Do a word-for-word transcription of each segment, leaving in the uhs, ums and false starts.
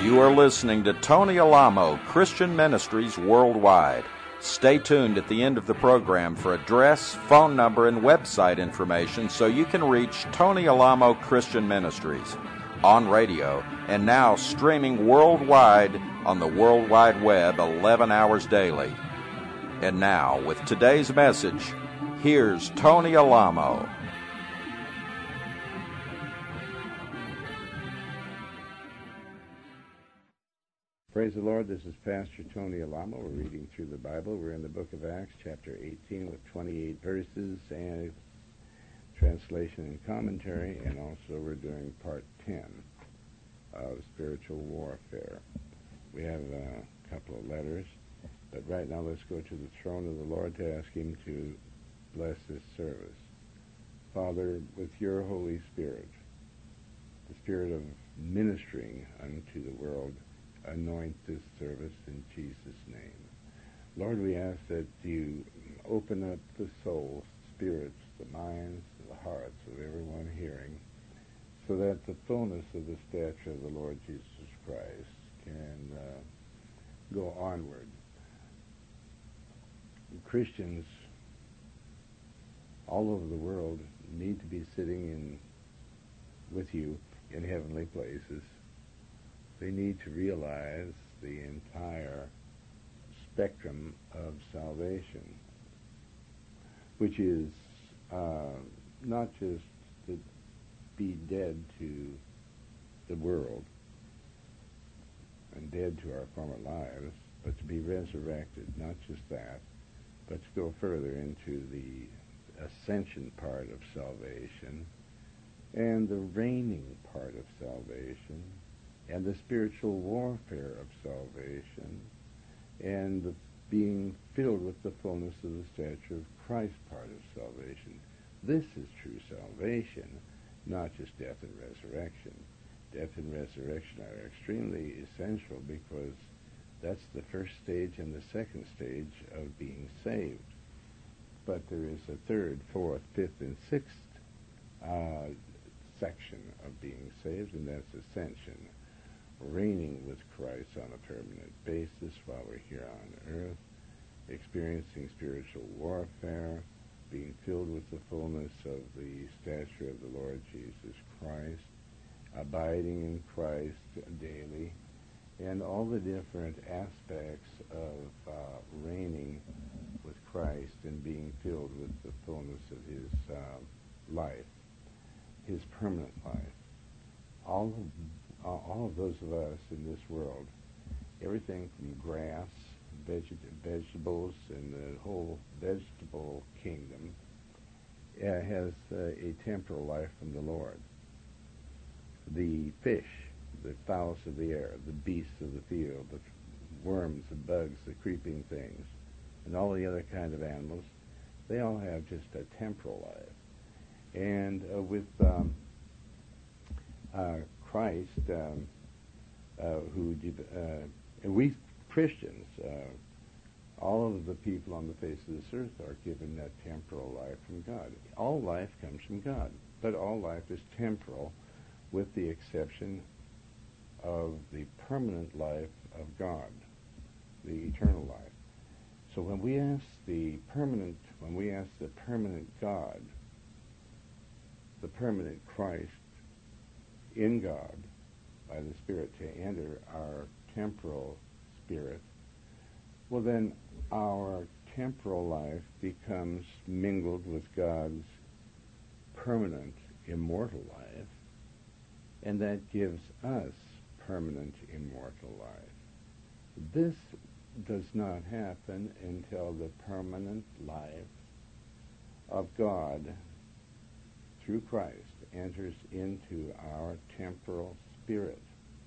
You are listening to Tony Alamo, Christian Ministries Worldwide. Stay tuned at the end of the program for address, phone number, and website information so you can reach Tony Alamo Christian Ministries on radio and now streaming worldwide on the World Wide Web eleven hours daily. And now, with today's message, here's Tony Alamo. Praise the Lord. This is Pastor Tony Alamo. We're reading through the Bible. We're in the book of Acts, chapter eighteen, with twenty-eight verses and translation and commentary, and also we're doing part ten of spiritual warfare. We have a couple of letters, but right now let's go to the throne of the Lord to ask Him to bless this service. Father, with your Holy Spirit, the Spirit of ministering unto the world, anoint this service in Jesus' name. Lord, we ask that you open up the souls, spirits, the minds, the hearts of everyone hearing, so that the fullness of the stature of the Lord Jesus Christ can uh, go onward. Christians all over the world need to be sitting in with you in heavenly places. They need to realize the entire spectrum of salvation, which is uh, not just to be dead to the world and dead to our former lives, but to be resurrected, not just that, but to go further into the ascension part of salvation and the reigning part of salvation, and the spiritual warfare of salvation, and the being filled with the fullness of the stature of Christ part of salvation. This is true salvation, not just death and resurrection. Death and resurrection are extremely essential because that's the first stage and the second stage of being saved. But there is a third, fourth, fifth, and sixth uh, section of being saved, and that's ascension. Reigning with Christ on a permanent basis while we're here on earth, experiencing spiritual warfare, being filled with the fullness of the stature of the Lord Jesus Christ, abiding in Christ daily, and all the different aspects of uh, reigning with Christ and being filled with the fullness of His uh, life, His permanent life. All of Uh, all of those of us in this world, everything from grass, veg- vegetables, and the whole vegetable kingdom uh, has uh, a temporal life from the Lord. The fish, the fowls of the air, the beasts of the field, the worms, the bugs, the creeping things, and all the other kind of animals, they all have just a temporal life. And uh, with um, uh, Christ, um, uh, who, uh, and we Christians, uh, all of the people on the face of this earth are given that temporal life from God. All life comes from God, but all life is temporal with the exception of the permanent life of God, the eternal life. So when we ask the permanent, when we ask the permanent God, the permanent Christ, in God, by the Spirit, to enter our temporal spirit, well then our temporal life becomes mingled with God's permanent immortal life, and that gives us permanent immortal life. This does not happen until the permanent life of God through Christ enters into our temporal spirit.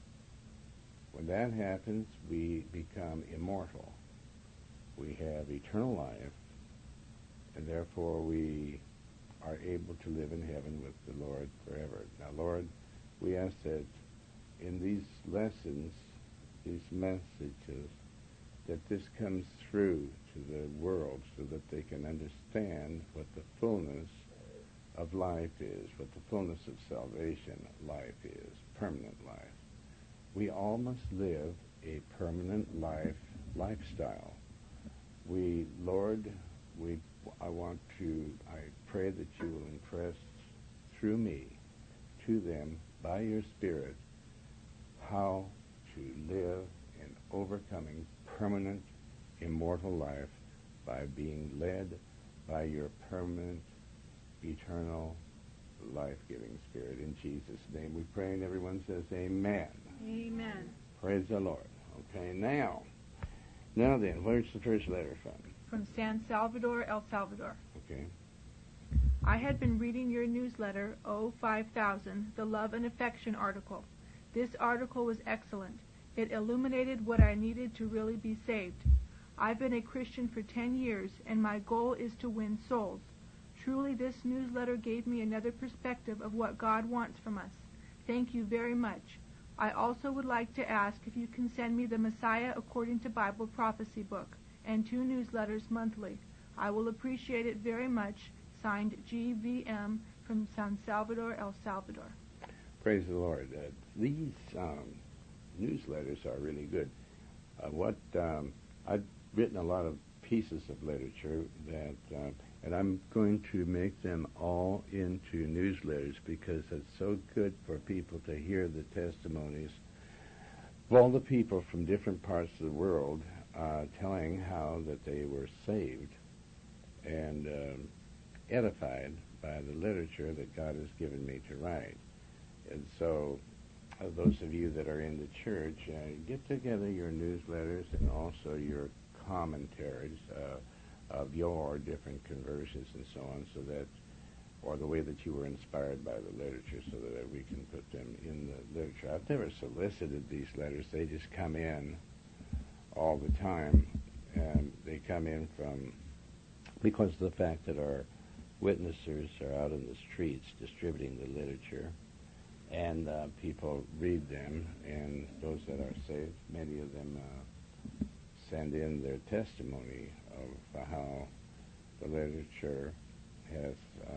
When that happens, we become immortal. We have eternal life, and therefore we are able to live in heaven with the Lord forever. Now, Lord, we ask that in these lessons, these messages, that this comes through to the world so that they can understand what the fullness of life is, what the fullness of salvation life is, permanent life. we all must live a permanent life lifestyle. We, Lord, we, I want to, I pray that you will impress through me to them by your Spirit how to live an overcoming permanent immortal life by being led by your permanent eternal life-giving Spirit. In Jesus' name we pray, and everyone says amen. Amen. Praise the Lord. Okay, now, now then, where's the first letter from? From San Salvador, El Salvador. Okay. I had been reading your newsletter, O five thousand, the Love and Affection article. This article was excellent. It illuminated what I needed to really be saved. I've been a Christian for ten years, and my goal is to win souls. Truly, this newsletter gave me another perspective of what God wants from us. Thank you very much. I also would like to ask if you can send me the Messiah According to Bible Prophecy book and two newsletters monthly. I will appreciate it very much. Signed, G V M, from San Salvador, El Salvador. Praise the Lord. Uh, these um, newsletters are really good. Uh, what um, I've written a lot of pieces of literature that, uh, and I'm going to make them all into newsletters because it's so good for people to hear the testimonies of all the people from different parts of the world uh, telling how that they were saved and um, edified by the literature that God has given me to write. And so uh, those of you that are in the church, uh, get together your newsletters and also your commentaries uh, of your different conversions and so on, so that, or the way that you were inspired by the literature, so that we can put them in the literature. I've never solicited these letters. They just come in all the time, and they come in from, because of the fact that our witnessers are out in the streets distributing the literature, and uh, people read them, and those that are saved, many of them uh, send in their testimony of uh, how the literature has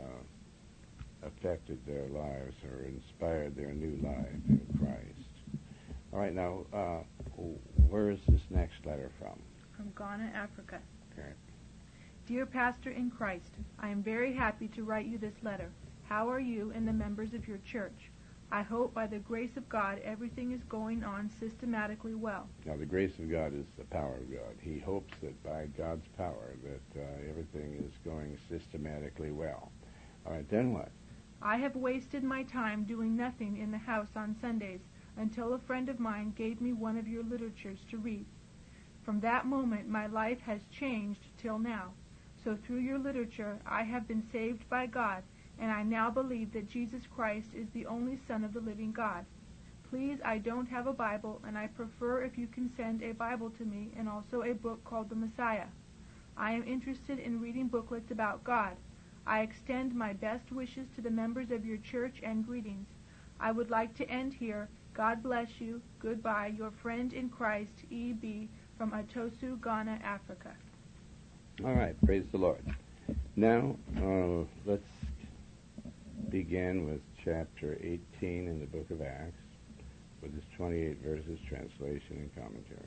uh, affected their lives or inspired their new life in Christ. All right, now, uh, where is this next letter from? From Ghana, Africa. Okay. Dear Pastor in Christ, I am very happy to write you this letter. How are you and the members of your church? I hope by the grace of God everything is going on systematically well. Now, the grace of God is the power of God. He hopes that by God's power that uh, everything is going systematically well. All right, then what? I have wasted my time doing nothing in the house on Sundays until a friend of mine gave me one of your literatures to read. From that moment, my life has changed till now. So through your literature, I have been saved by God, and I now believe that Jesus Christ is the only Son of the living God. Please, I don't have a Bible, and I prefer if you can send a Bible to me and also a book called The Messiah. I am interested in reading booklets about God. I extend my best wishes to the members of your church and greetings. I would like to end here. God bless you. Goodbye. Your friend in Christ, E B, from Atosu, Ghana, Africa. All right, praise the Lord. Now, uh, let's begin with chapter eighteen in the book of Acts, with its twenty-eight verses, translation and commentary.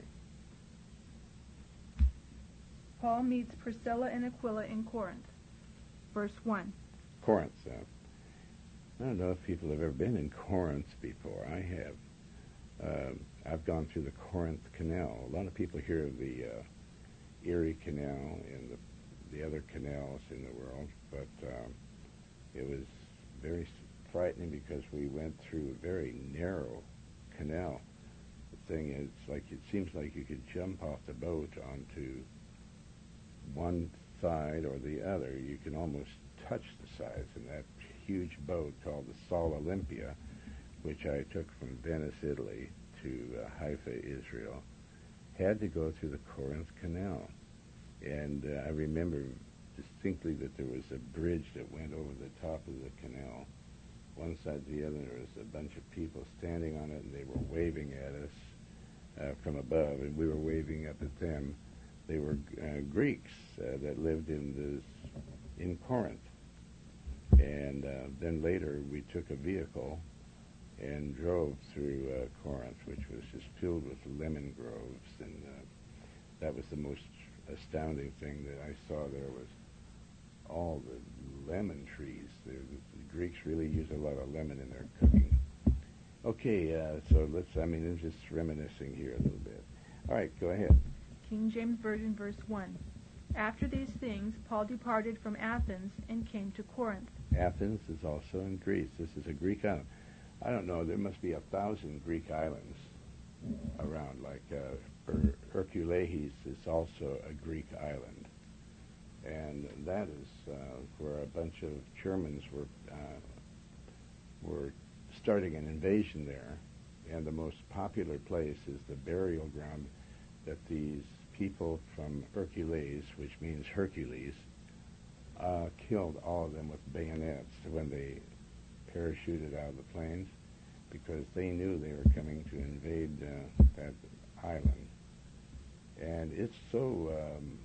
Paul meets Priscilla and Aquila in Corinth. Verse one. Corinth. Uh, I don't know if people have ever been in Corinth before. I have. Uh, I've gone through the Corinth Canal. A lot of people hear of the uh, Erie Canal and the, the other canals in the world, but um, it was very frightening because we went through a very narrow canal. The thing is, like, it seems like you could jump off the boat onto one side or the other. You can almost touch the sides, and that huge boat called the Sol Olympia, which I took from Venice, Italy, to uh, Haifa, Israel, had to go through the Corinth Canal. And uh, I remember distinctly that there was a bridge that went over the top of the canal. One side to the other, there was a bunch of people standing on it, and they were waving at us uh, from above, and we were waving up at them. They were uh, Greeks uh, that lived in this in Corinth. And uh, then later we took a vehicle and drove through uh, Corinth, which was just filled with lemon groves, and uh, that was the most astounding thing that I saw. There was all the lemon trees. The, the Greeks really use a lot of lemon in their cooking. Okay, uh, so let's, I mean, I'm just reminiscing here a little bit. All right, go ahead. King James Version, verse one. After these things, Paul departed from Athens and came to Corinth. Athens is also in Greece. This is a Greek island. I don't know, there must be a thousand Greek islands around, like uh, Her- Hercules is also a Greek island. And that is uh, where a bunch of Germans were uh, were starting an invasion there. And the most popular place is the burial ground that these people from Hercules, which means Hercules, uh, killed all of them with bayonets when they parachuted out of the planes, because they knew they were coming to invade uh, that island. And it's so um,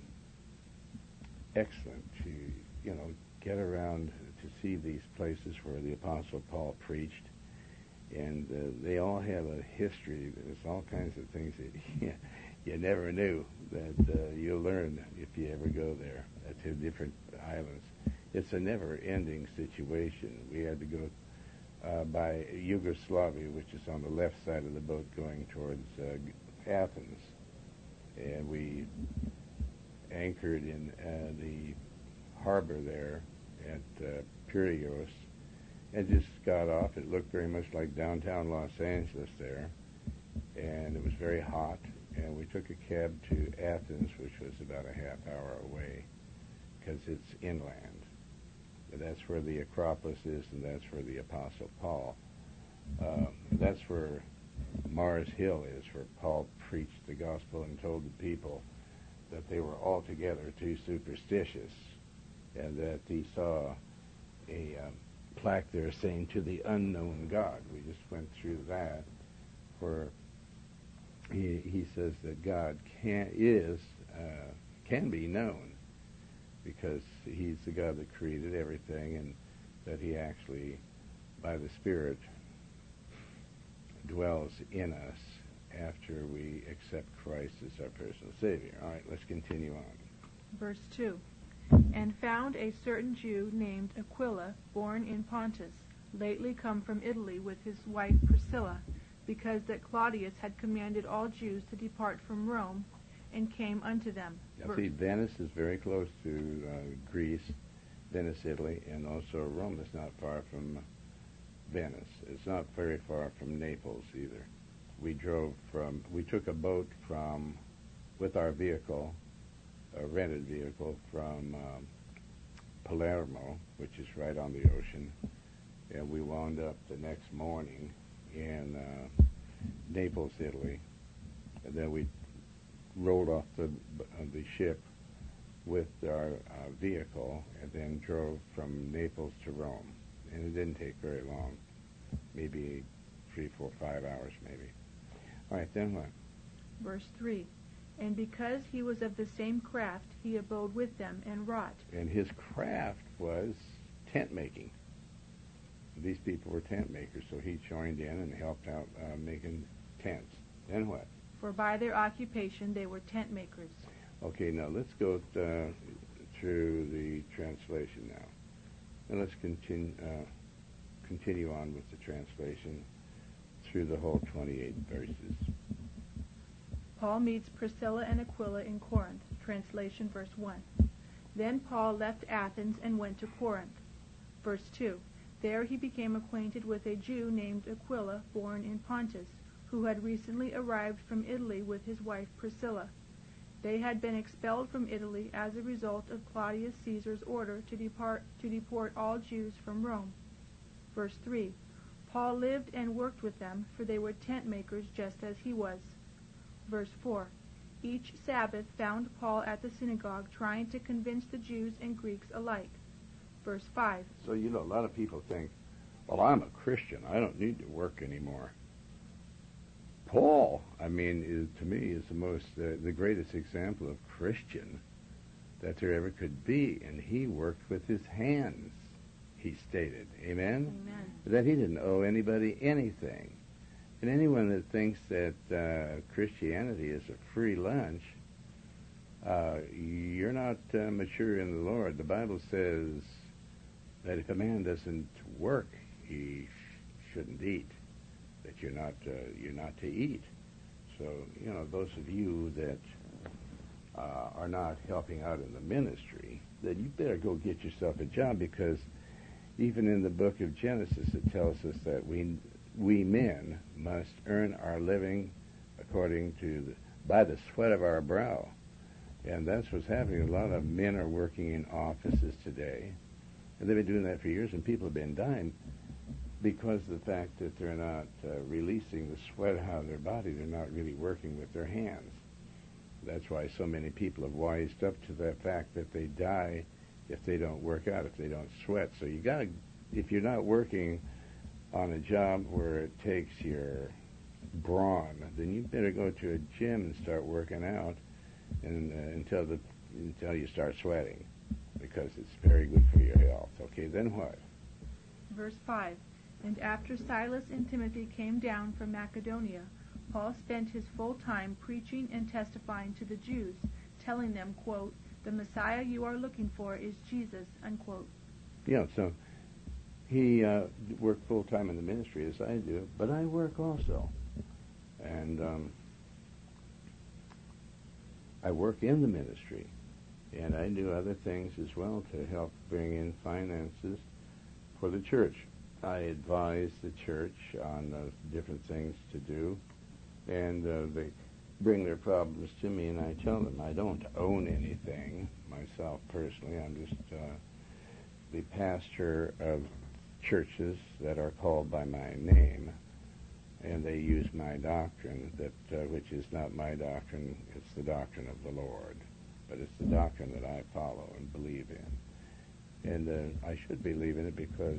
excellent to, you know, get around to see these places where the Apostle Paul preached. And uh, they all have a history. There's all kinds of things that you, you never knew that uh, you'll learn if you ever go there uh, to different islands. It's a never-ending situation. We had to go uh, by Yugoslavia, which is on the left side of the boat going towards uh, Athens. And we anchored in uh, the harbor there at uh, Piraeus, and just got off. It looked very much like downtown Los Angeles there, and it was very hot, and we took a cab to Athens, which was about a half hour away, because it's inland. And that's where the Acropolis is, and that's where the Apostle Paul, uh, that's where Mars Hill is, where Paul preached the gospel and told the people that they were altogether too superstitious, and that he saw a um, plaque there saying, "To the unknown God." We just went through that, where he he says that God can is uh, can be known, because he's the God that created everything, and that he actually, by the Spirit, dwells in us after we accept Christ as our personal Savior. All right, let's continue on. Verse two. And found a certain Jew named Aquila, born in Pontus, lately come from Italy with his wife Priscilla, because that Claudius had commanded all Jews to depart from Rome, and came unto them. Now, see, Venice is very close to uh, Greece, Venice, Italy, and also Rome is not far from Venice. It's not very far from Naples either. We drove from, we took a boat from, with our vehicle, a rented vehicle from um, Palermo, which is right on the ocean, and we wound up the next morning in uh, Naples, Italy, and then we rolled off the uh, the ship with our uh, vehicle, and then drove from Naples to Rome, and it didn't take very long, maybe three, four, five hours, maybe. All right, then what? Verse three. And because he was of the same craft, he abode with them and wrought. And his craft was tent making. These people were tent makers, so he joined in and helped out uh, making tents. Then what? For by their occupation they were tent makers. Okay, now let's go uh, through the translation now. And let's continue, uh, continue on with the translation through the whole twenty-eight verses. Paul meets Priscilla and Aquila in Corinth. Translation, verse one. Then Paul left Athens and went to Corinth. Verse two. There he became acquainted with a Jew named Aquila, born in Pontus, who had recently arrived from Italy with his wife Priscilla. They had been expelled from Italy as a result of Claudius Caesar's order to depart to deport all Jews from Rome. Verse three. Paul lived and worked with them, for they were tent makers just as he was. Verse four. Each Sabbath found Paul at the synagogue trying to convince the Jews and Greeks alike. Verse five. So, you know, a lot of people think, well, I'm a Christian. I don't need to work anymore. Paul, I mean, is, to me, is the most, uh, the greatest example of Christian that there ever could be. And he worked with his hands. he stated. Amen? Amen. That he didn't owe anybody anything. And anyone that thinks that uh, Christianity is a free lunch, uh, you're not uh, mature in the Lord. The Bible says that if a man doesn't work, he sh- shouldn't eat. That you're not uh, you're not to eat. So, you know, those of you that uh, are not helping out in the ministry, that you better go get yourself a job, because even in the book of Genesis it tells us that we we men must earn our living according to the, by the sweat of our brow. And that's what's happening. A lot of men are working in offices today, and they've been doing that for years, and people have been dying because of the fact that they're not uh, releasing the sweat out of their body. They're not really working with their hands. That's why so many people have wised up to the fact that they die if they don't work out, if they don't sweat. So you got to, if you're not working on a job where it takes your brawn, then you better go to a gym and start working out, and uh, until the until you start sweating, because it's very good for your health. Okay, then what? Verse five. And after Silas and Timothy came down from Macedonia, Paul spent his full time preaching and testifying to the Jews, telling them, quote, "The Messiah you are looking for is Jesus," unquote. Yeah, so he uh, worked full time in the ministry as I do, but I work also. And um, I work in the ministry, and I do other things as well to help bring in finances for the church. I advise the church on uh, different things to do, and uh, they bring their problems to me, and I tell them I don't own anything myself personally. I'm just uh, the pastor of churches that are called by my name, and they use my doctrine, that uh, which is not my doctrine. It's the doctrine of the Lord, but it's the doctrine that I follow and believe in. And uh, I should believe in it because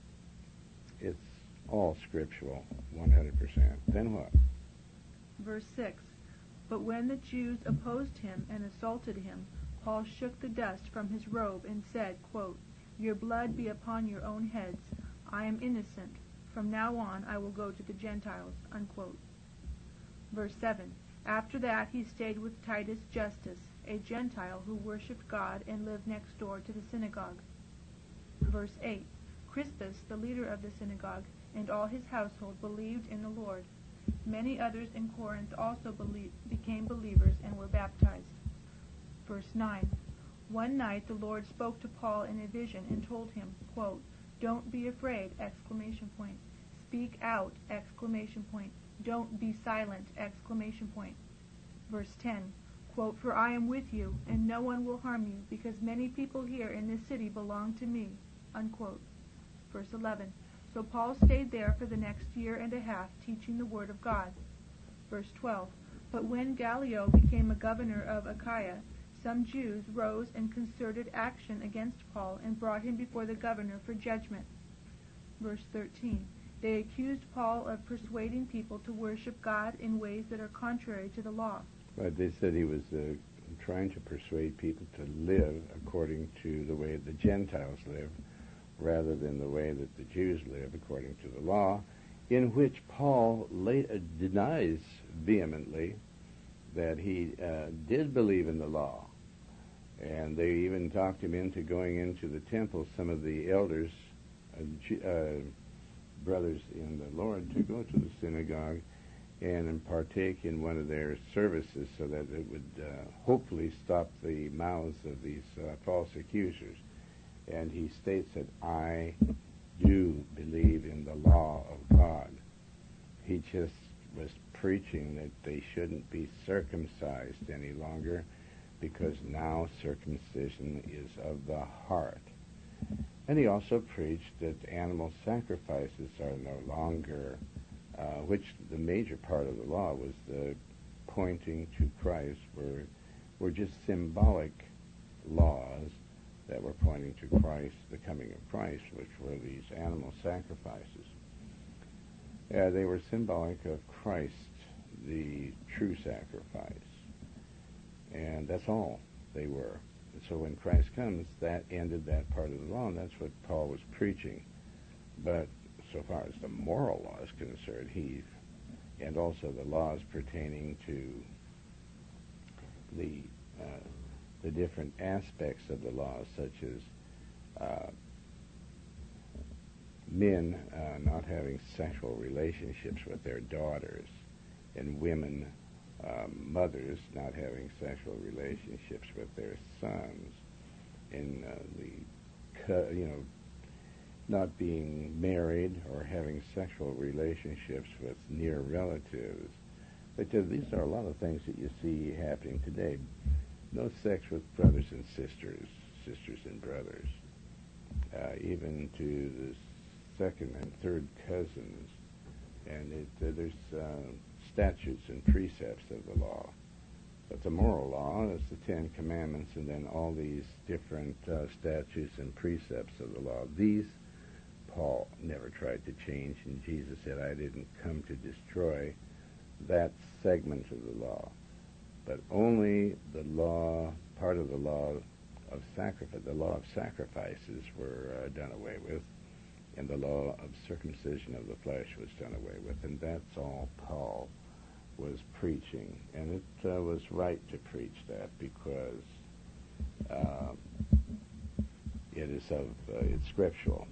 it's all scriptural, one hundred percent. Then what? Verse six. But when the Jews opposed him and assaulted him, Paul shook the dust from his robe and said, quote, "Your blood be upon your own heads. I am innocent. From now on I will go to the Gentiles," unquote. Verse seven. After that he stayed with Titus Justus, a Gentile who worshipped God and lived next door to the synagogue. Verse eight. Crispus, the leader of the synagogue, and all his household believed in the Lord. Many others in Corinth also believed, became believers and were baptized. Verse nine. One night the Lord spoke to Paul in a vision and told him, quote, "Don't be afraid!" Exclamation point. "Speak out!" Exclamation point. "Don't be silent!" Exclamation point. Verse ten. Quote, "For I am with you, and no one will harm you, because many people here in this city belong to me," unquote. Verse eleven. So Paul stayed there for the next year and a half, teaching the word of God. Verse twelve. But when Gallio became a governor of Achaia, some Jews rose in concerted action against Paul and brought him before the governor for judgment. Verse thirteen. They accused Paul of persuading people to worship God in ways that are contrary to the law. But they said he was uh, trying to persuade people to live according to the way the Gentiles live, rather than the way that the Jews live according to the law, in which Paul late, uh, denies vehemently that he uh, did believe in the law. And they even talked him into going into the temple, some of the elders, uh, uh, brothers in the Lord, to go to the synagogue and partake in one of their services so that it would uh, hopefully stop the mouths of these uh, false accusers. And he states that I do believe in the law of God. He just was preaching that they shouldn't be circumcised any longer, because now circumcision is of the heart. And he also preached that animal sacrifices are no longer, uh, which the major part of the law was the pointing to Christ, were, were just symbolic laws that were pointing to Christ, the coming of Christ, which were these animal sacrifices. Uh, they were symbolic of Christ, the true sacrifice. And that's all they were. so when Christ comes, that ended that part of the law, and that's what Paul was preaching. But so far as the moral law is concerned, he, and also the laws pertaining to the uh, the different aspects of the law, such as uh, men uh, not having sexual relationships with their daughters, and women, um, mothers, not having sexual relationships with their sons, and uh, the, co- you know, not being married or having sexual relationships with near relatives. But uh, these are a lot of things that you see happening today. No sex with brothers and sisters, sisters and brothers, uh, even to the second and third cousins. And it, uh, there's uh, statutes and precepts of the law. But the moral law is the Ten Commandments, and then all these different uh, statutes and precepts of the law. These Paul never tried to change, and Jesus said, I didn't come to destroy that segment of the law, but only the law, part of the law of sacrifice, the law of sacrifices were uh, done away with, and the law of circumcision of the flesh was done away with, and that's all Paul was preaching. And it uh, was right to preach that because uh, it is of, uh, it's scriptural.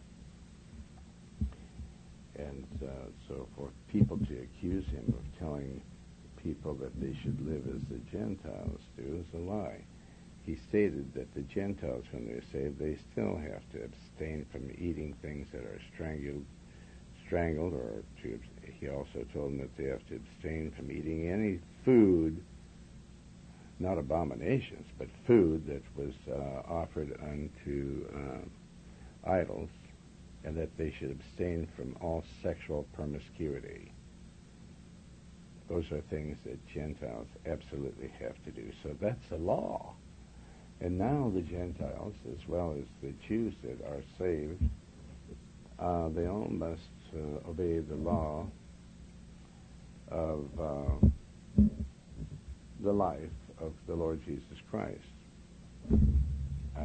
And uh, so for people to accuse him of telling people that they should live as the Gentiles do is a lie. He stated that the Gentiles, when they're saved, they still have to abstain from eating things that are strangled, strangled, or to, he also told them that they have to abstain from eating any food, not abominations, but food that was uh, offered unto uh, idols, and that they should abstain from all sexual promiscuity. Those are things that Gentiles absolutely have to do. So that's a law. And now the Gentiles, as well as the Jews that are saved, uh, they all must uh, obey the law of uh, the life of the Lord Jesus Christ. Uh,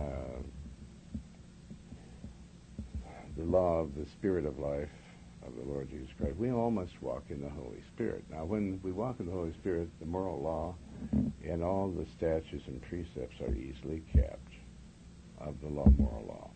the law of the Spirit of life of the Lord Jesus Christ. We all must walk in the Holy Spirit. Now, when we walk in the Holy Spirit, the moral law and all the statutes and precepts are easily kept of the law, moral law.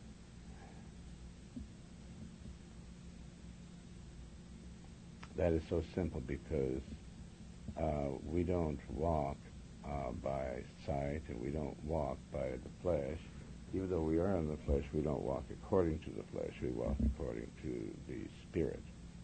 That is so simple because uh, we don't walk uh, by sight, and we don't walk by the flesh. Even though we are in the flesh, we don't walk according to the flesh. We walk according to the Spirit.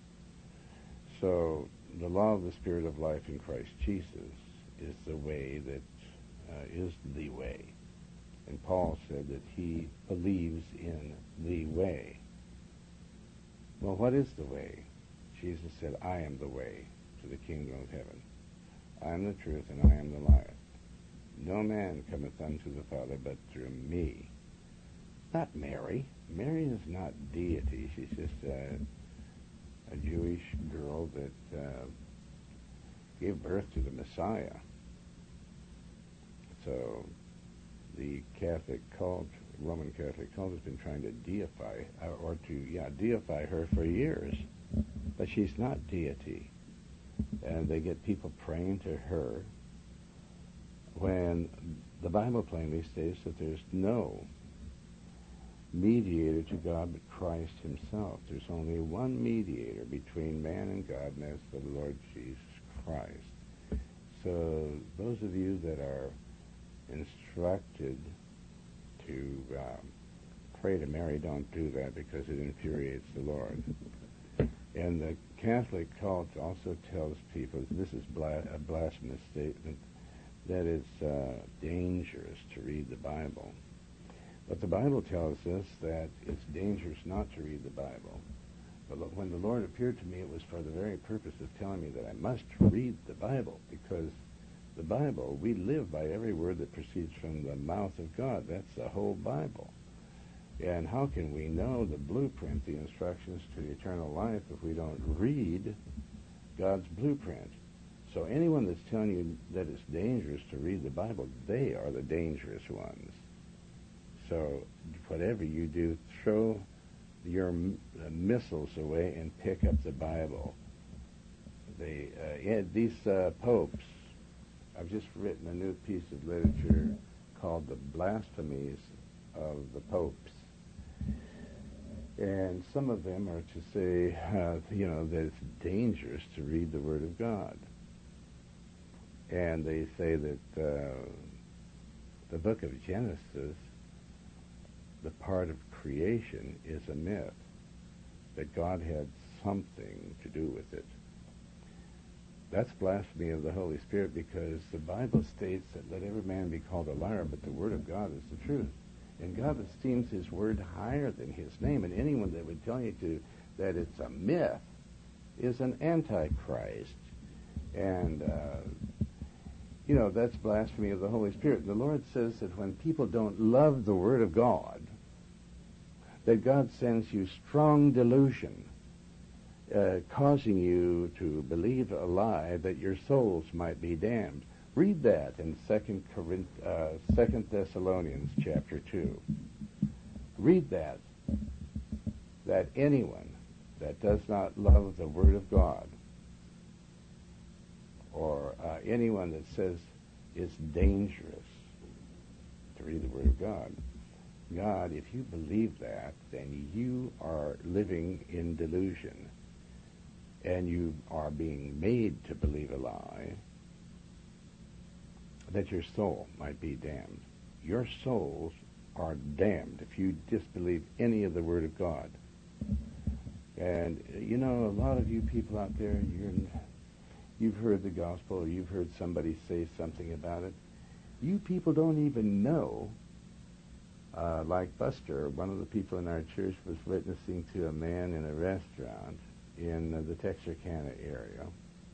So the law of the Spirit of life in Christ Jesus is the way that uh, is the way. And Paul said that he believes in the way. Well, what is the way? Jesus said, I am the way to the kingdom of heaven. I am the truth, and I am the life. No man cometh unto the Father but through me. Not Mary. Mary is not deity. She's just a, a Jewish girl that uh, gave birth to the Messiah. So the Catholic cult, Roman Catholic cult, has been trying to deify, uh, or to, yeah, deify her for years. But she's not deity. And they get people praying to her when the Bible plainly states that there's no mediator to God but Christ himself. There's only one mediator between man and God, and that's the Lord Jesus Christ. So those of you that are instructed to um, pray to Mary, don't do that because it infuriates the Lord. And the Catholic cult also tells people, this is bla- a blasphemous statement, that it's uh, dangerous to read the Bible. But the Bible tells us that it's dangerous not to read the Bible. But look, when the Lord appeared to me, it was for the very purpose of telling me that I must read the Bible, because the Bible, we live by every word that proceeds from the mouth of God. That's the whole Bible. And how can we know the blueprint, the instructions to eternal life, if we don't read God's blueprint? So anyone that's telling you that it's dangerous to read the Bible, they are the dangerous ones. So whatever you do, throw your m- uh, missiles away and pick up the Bible. They, uh, yeah, these uh, popes, I've just written a new piece of literature called The Blasphemies of the Popes. And some of them are to say, uh, you know, that it's dangerous to read the Word of God. And they say that uh, the book of Genesis, the part of creation, is a myth, that God had something to do with it. That's blasphemy of the Holy Spirit, because the Bible states that let every man be called a liar, but the Word of God is the truth. And God esteems His Word higher than His name, and anyone that would tell you to that it's a myth is an antichrist. And, uh, you know, that's blasphemy of the Holy Spirit. And the Lord says that when people don't love the Word of God, that God sends you strong delusion, uh, causing you to believe a lie that your souls might be damned. Read that in Second Corinth, uh, Second Thessalonians chapter two. Read that. That anyone that does not love the Word of God, or uh, anyone that says it's dangerous to read the Word of God, God, if you believe that, then you are living in delusion, and you are being made to believe a lie, that your soul might be damned. Your souls are damned if you disbelieve any of the Word of God. And, you know, a lot of you people out there, you're, you've heard the gospel, you've heard somebody say something about it. You people don't even know, uh, like Buster, one of the people in our church was witnessing to a man in a restaurant in uh, the Texarkana area.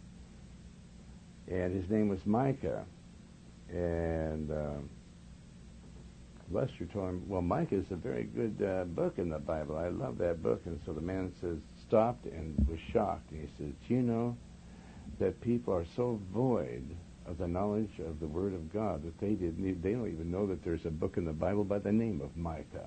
And his name was Micah. And uh, Lester told him, well, Micah is a very good uh, book in the Bible. I love that book. And so the man says, stopped and was shocked. And he says, do you know that people are so void of the knowledge of the Word of God that they didn't, they don't even know that there's a book in the Bible by the name of Micah.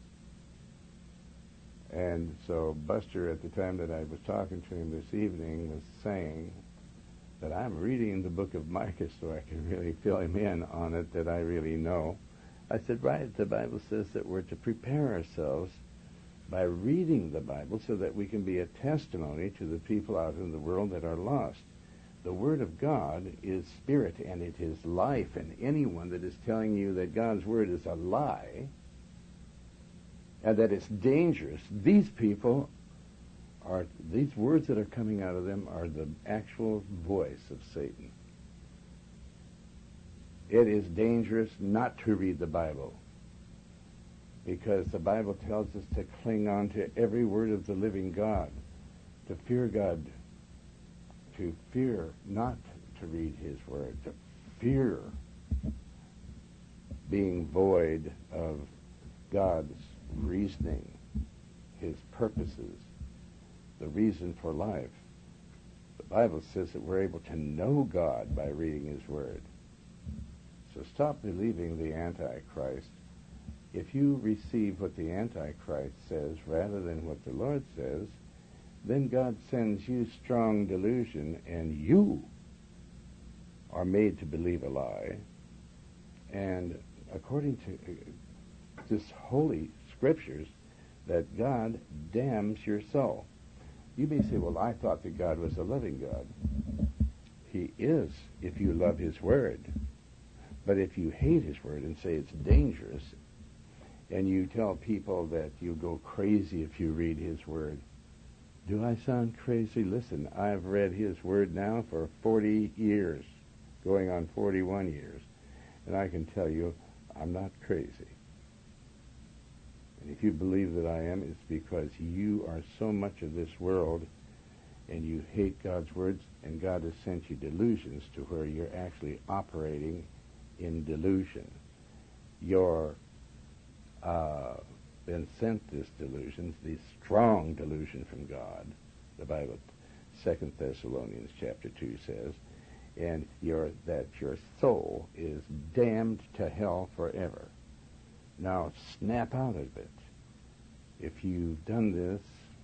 And so Buster, at the time that I was talking to him this evening, was saying that I'm reading the book of Micah so I can really fill him in on it, that I really know. I said, right, the Bible says that we're to prepare ourselves by reading the Bible so that we can be a testimony to the people out in the world that are lost. The Word of God is spirit and it is life, and anyone that is telling you that God's Word is a lie and that it's dangerous, these people are, these words that are coming out of them are the actual voice of Satan. It is dangerous not to read the Bible, because the Bible tells us to cling on to every word of the living God, to fear God, to fear not to read His Word, to fear being void of God's reasoning, His purposes, the reason for life. The Bible says that we're able to know God by reading His Word. So stop believing the Antichrist. If you receive what the Antichrist says rather than what the Lord says, then God sends you strong delusion, and you are made to believe a lie. And according to this holy scriptures, that God damns your soul. You may say, well, I thought that God was a loving God. He is, if you love His Word. But if you hate His Word and say it's dangerous, and you tell people that you go crazy if you read His Word, do I sound crazy? Listen, I've read His Word now for forty years, going on forty-one years, and I can tell you I'm not crazy. And if you believe that I am, it's because you are so much of this world and you hate God's words, and God has sent you delusions to where you're actually operating in delusion. You're uh, been sent this delusion, this strong delusion from God. The Bible, Second Thessalonians chapter two says, and your, that your soul is damned to hell forever. Now snap out of it. If you've done this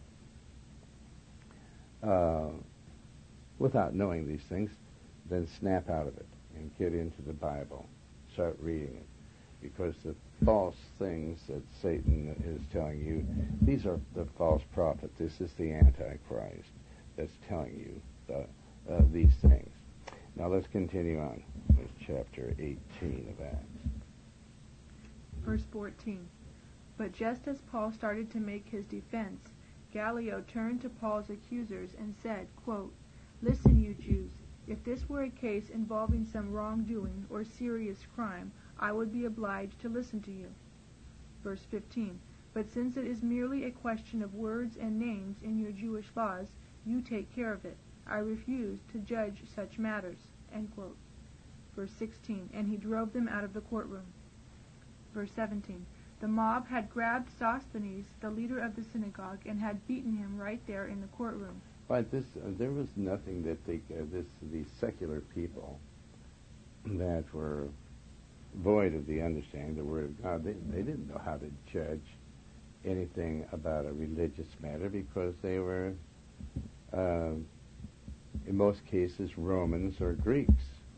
uh, without knowing these things, then snap out of it and get into the Bible. Start reading it. Because the false things that Satan is telling you, these are the false prophet. This is the Antichrist that's telling you the, uh, these things. Now let's continue on with chapter eighteen of Acts. Verse fourteen. But just as Paul started to make his defense, Gallio turned to Paul's accusers and said, quote, "Listen, you Jews, if this were a case involving some wrongdoing or serious crime, I would be obliged to listen to you." Verse fifteen. But since it is merely a question of words and names in your Jewish laws, you take care of it. I refuse to judge such matters. End quote. Verse sixteen. And he drove them out of the courtroom. Verse seventeen. The mob had grabbed Sosthenes, the leader of the synagogue, and had beaten him right there in the courtroom. But this, uh, there was nothing that they, uh, this, these secular people that were void of the understanding of the Word of God, they, they didn't know how to judge anything about a religious matter because they were, uh, in most cases, Romans or Greeks.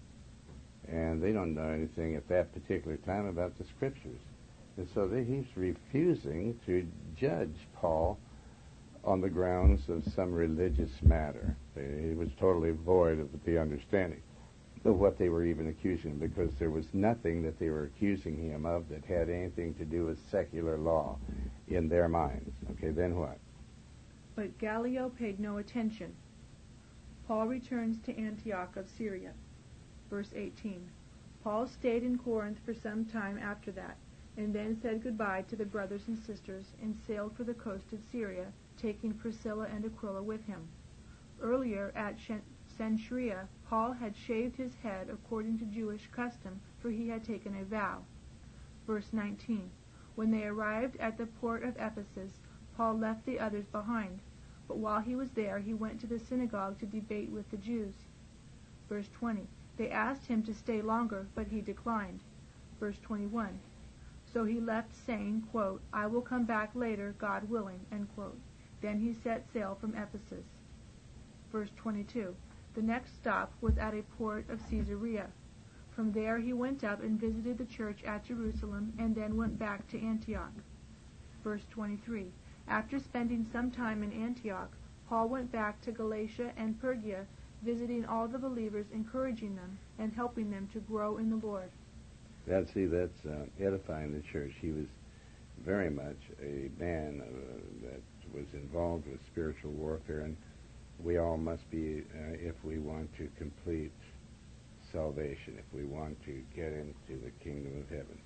And they don't know anything at that particular time about the Scriptures. And so they, he's refusing to judge Paul on the grounds of some religious matter. He was totally void of the understanding of what they were even accusing him, because there was nothing that they were accusing him of that had anything to do with secular law in their minds. Okay, then what? But Gallio paid no attention. Paul returns to Antioch of Syria. Verse eighteen. Paul stayed in Corinth for some time after that, and then said goodbye to the brothers and sisters, and sailed for the coast of Syria, taking Priscilla and Aquila with him. Earlier at Cenchrea, Paul had shaved his head according to Jewish custom, for he had taken a vow. Verse nineteen. When they arrived at the port of Ephesus, Paul left the others behind, but while he was there he went to the synagogue to debate with the Jews. Verse twenty. They asked him to stay longer, but he declined. Verse twenty-one. So he left, saying, quote, "I will come back later, God willing," end quote. Then he set sail from Ephesus. Verse twenty-two. The next stop was at a port of Caesarea. From there he went up and visited the church at Jerusalem, and then went back to Antioch. Verse twenty-three. After spending some time in Antioch, Paul went back to Galatia and Phrygia, visiting all the believers, encouraging them, and helping them to grow in the Lord. That, see, that's uh, edifying the church. He was very much a man uh, that was involved with spiritual warfare, and we all must be uh, if we want to complete salvation, if we want to get into the kingdom of heaven.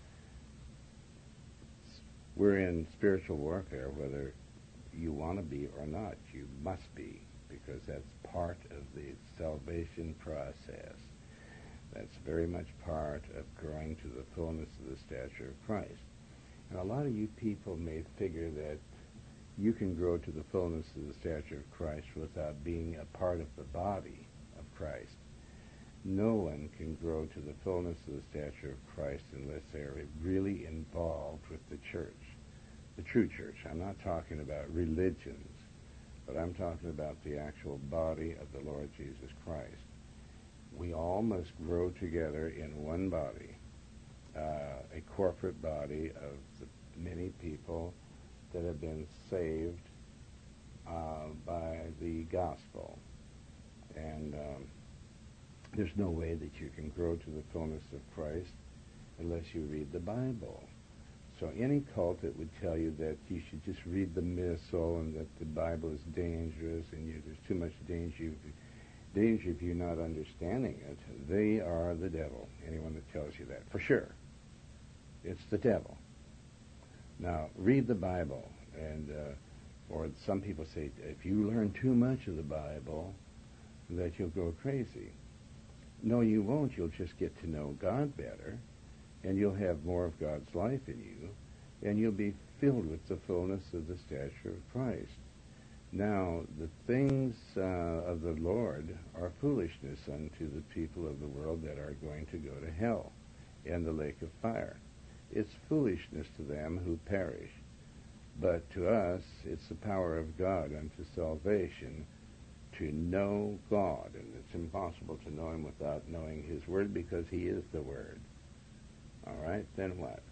We're in spiritual warfare, whether you want to be or not. You must be, because that's part of the salvation process. That's very much part of growing to the fullness of the stature of Christ. And a lot of you people may figure that you can grow to the fullness of the stature of Christ without being a part of the body of Christ. No one can grow to the fullness of the stature of Christ unless they're really involved with the church, the true church. I'm not talking about religions, but I'm talking about the actual body of the Lord Jesus Christ. We all must grow together in one body, uh, a corporate body of the many people that have been saved uh, by the gospel. And um, there's no way that you can grow to the fullness of Christ unless you read the Bible. So any cult that would tell you that you should just read the missal and that the Bible is dangerous and you, there's too much danger if, danger if you're not understanding it, they are the devil. Anyone that tells you that, for sure. It's the devil. Now, read the Bible. And uh, or some people say, if you learn too much of the Bible, that you'll go crazy. No, you won't. You'll just get to know God better, and you'll have more of God's life in you, and you'll be filled with the fullness of the stature of Christ. Now, the things uh, of the Lord are foolishness unto the people of the world that are going to go to hell and the lake of fire. It's foolishness to them who perish. But to us, it's the power of God unto salvation to know God. And it's impossible to know him without knowing his word, because he is the word. All right, then what?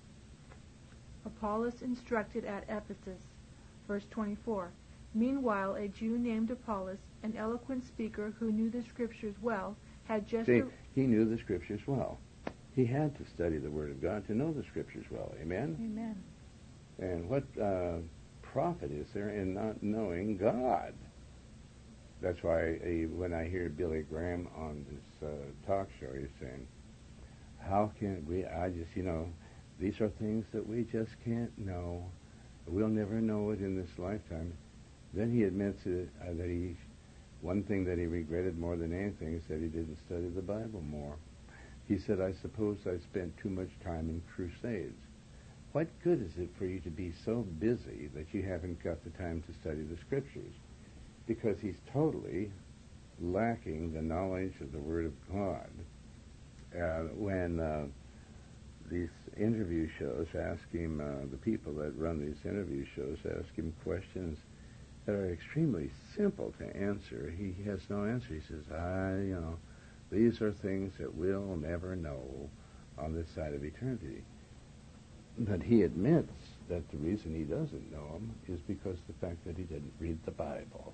Apollos instructed at Ephesus. Verse twenty-four. Meanwhile, a Jew named Apollos, an eloquent speaker who knew the Scriptures well, had just... See, a... he knew the Scriptures well. He had to study the Word of God to know the Scriptures well. Amen? Amen. And what uh, profit is there in not knowing God? That's why uh, when I hear Billy Graham on this uh, talk show, he's saying, how can we, I just, you know, these are things that we just can't know. We'll never know it in this lifetime. Then he admits it, uh, that he, one thing that he regretted more than anything is that he didn't study the Bible more. He said, I suppose I spent too much time in crusades. What good is it for you to be so busy that you haven't got the time to study the Scriptures? Because he's totally lacking the knowledge of the Word of God. Uh, when uh, these interview shows ask him, uh, the people that run these interview shows ask him questions that are extremely simple to answer, he has no answer. He says, I, you know, these are things that we'll never know on this side of eternity. But he admits that the reason he doesn't know them is because of the fact that he didn't read the Bible.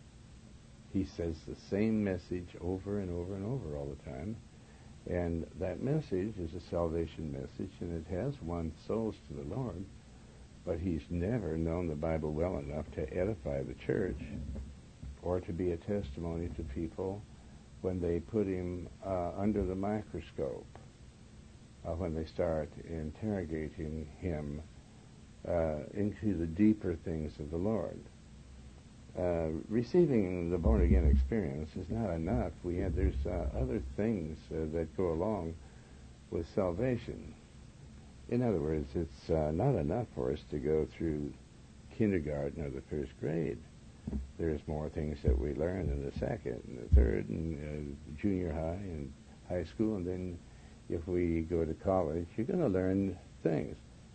He says the same message over and over and over all the time, and that message is a salvation message, and it has won souls to the Lord, but he's never known the Bible well enough to edify the church or to be a testimony to people when they put him uh, under the microscope, uh, when they start interrogating him uh, into the deeper things of the Lord. Uh, receiving the born-again experience is not enough. We have, there's uh, other things uh, that go along with salvation. In other words, it's uh, not enough for us to go through kindergarten or the first grade. There's more things that we learn in the second and the third and uh, junior high and high school, and then if we go to college, you're going to learn things.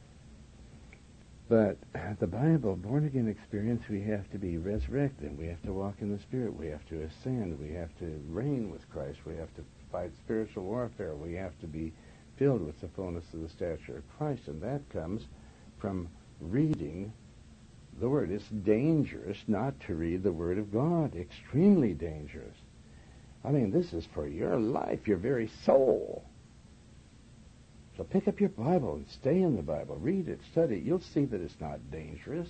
But the Bible, born-again experience, we have to be resurrected. We have to walk in the Spirit. We have to ascend. We have to reign with Christ. We have to fight spiritual warfare. We have to be filled with the fullness of the stature of Christ. And that comes from reading the Word. It's dangerous not to read the Word of God. Extremely dangerous. I mean, this is for your life, your very soul. So pick up your Bible and stay in the Bible. Read it, study it. You'll see that it's not dangerous.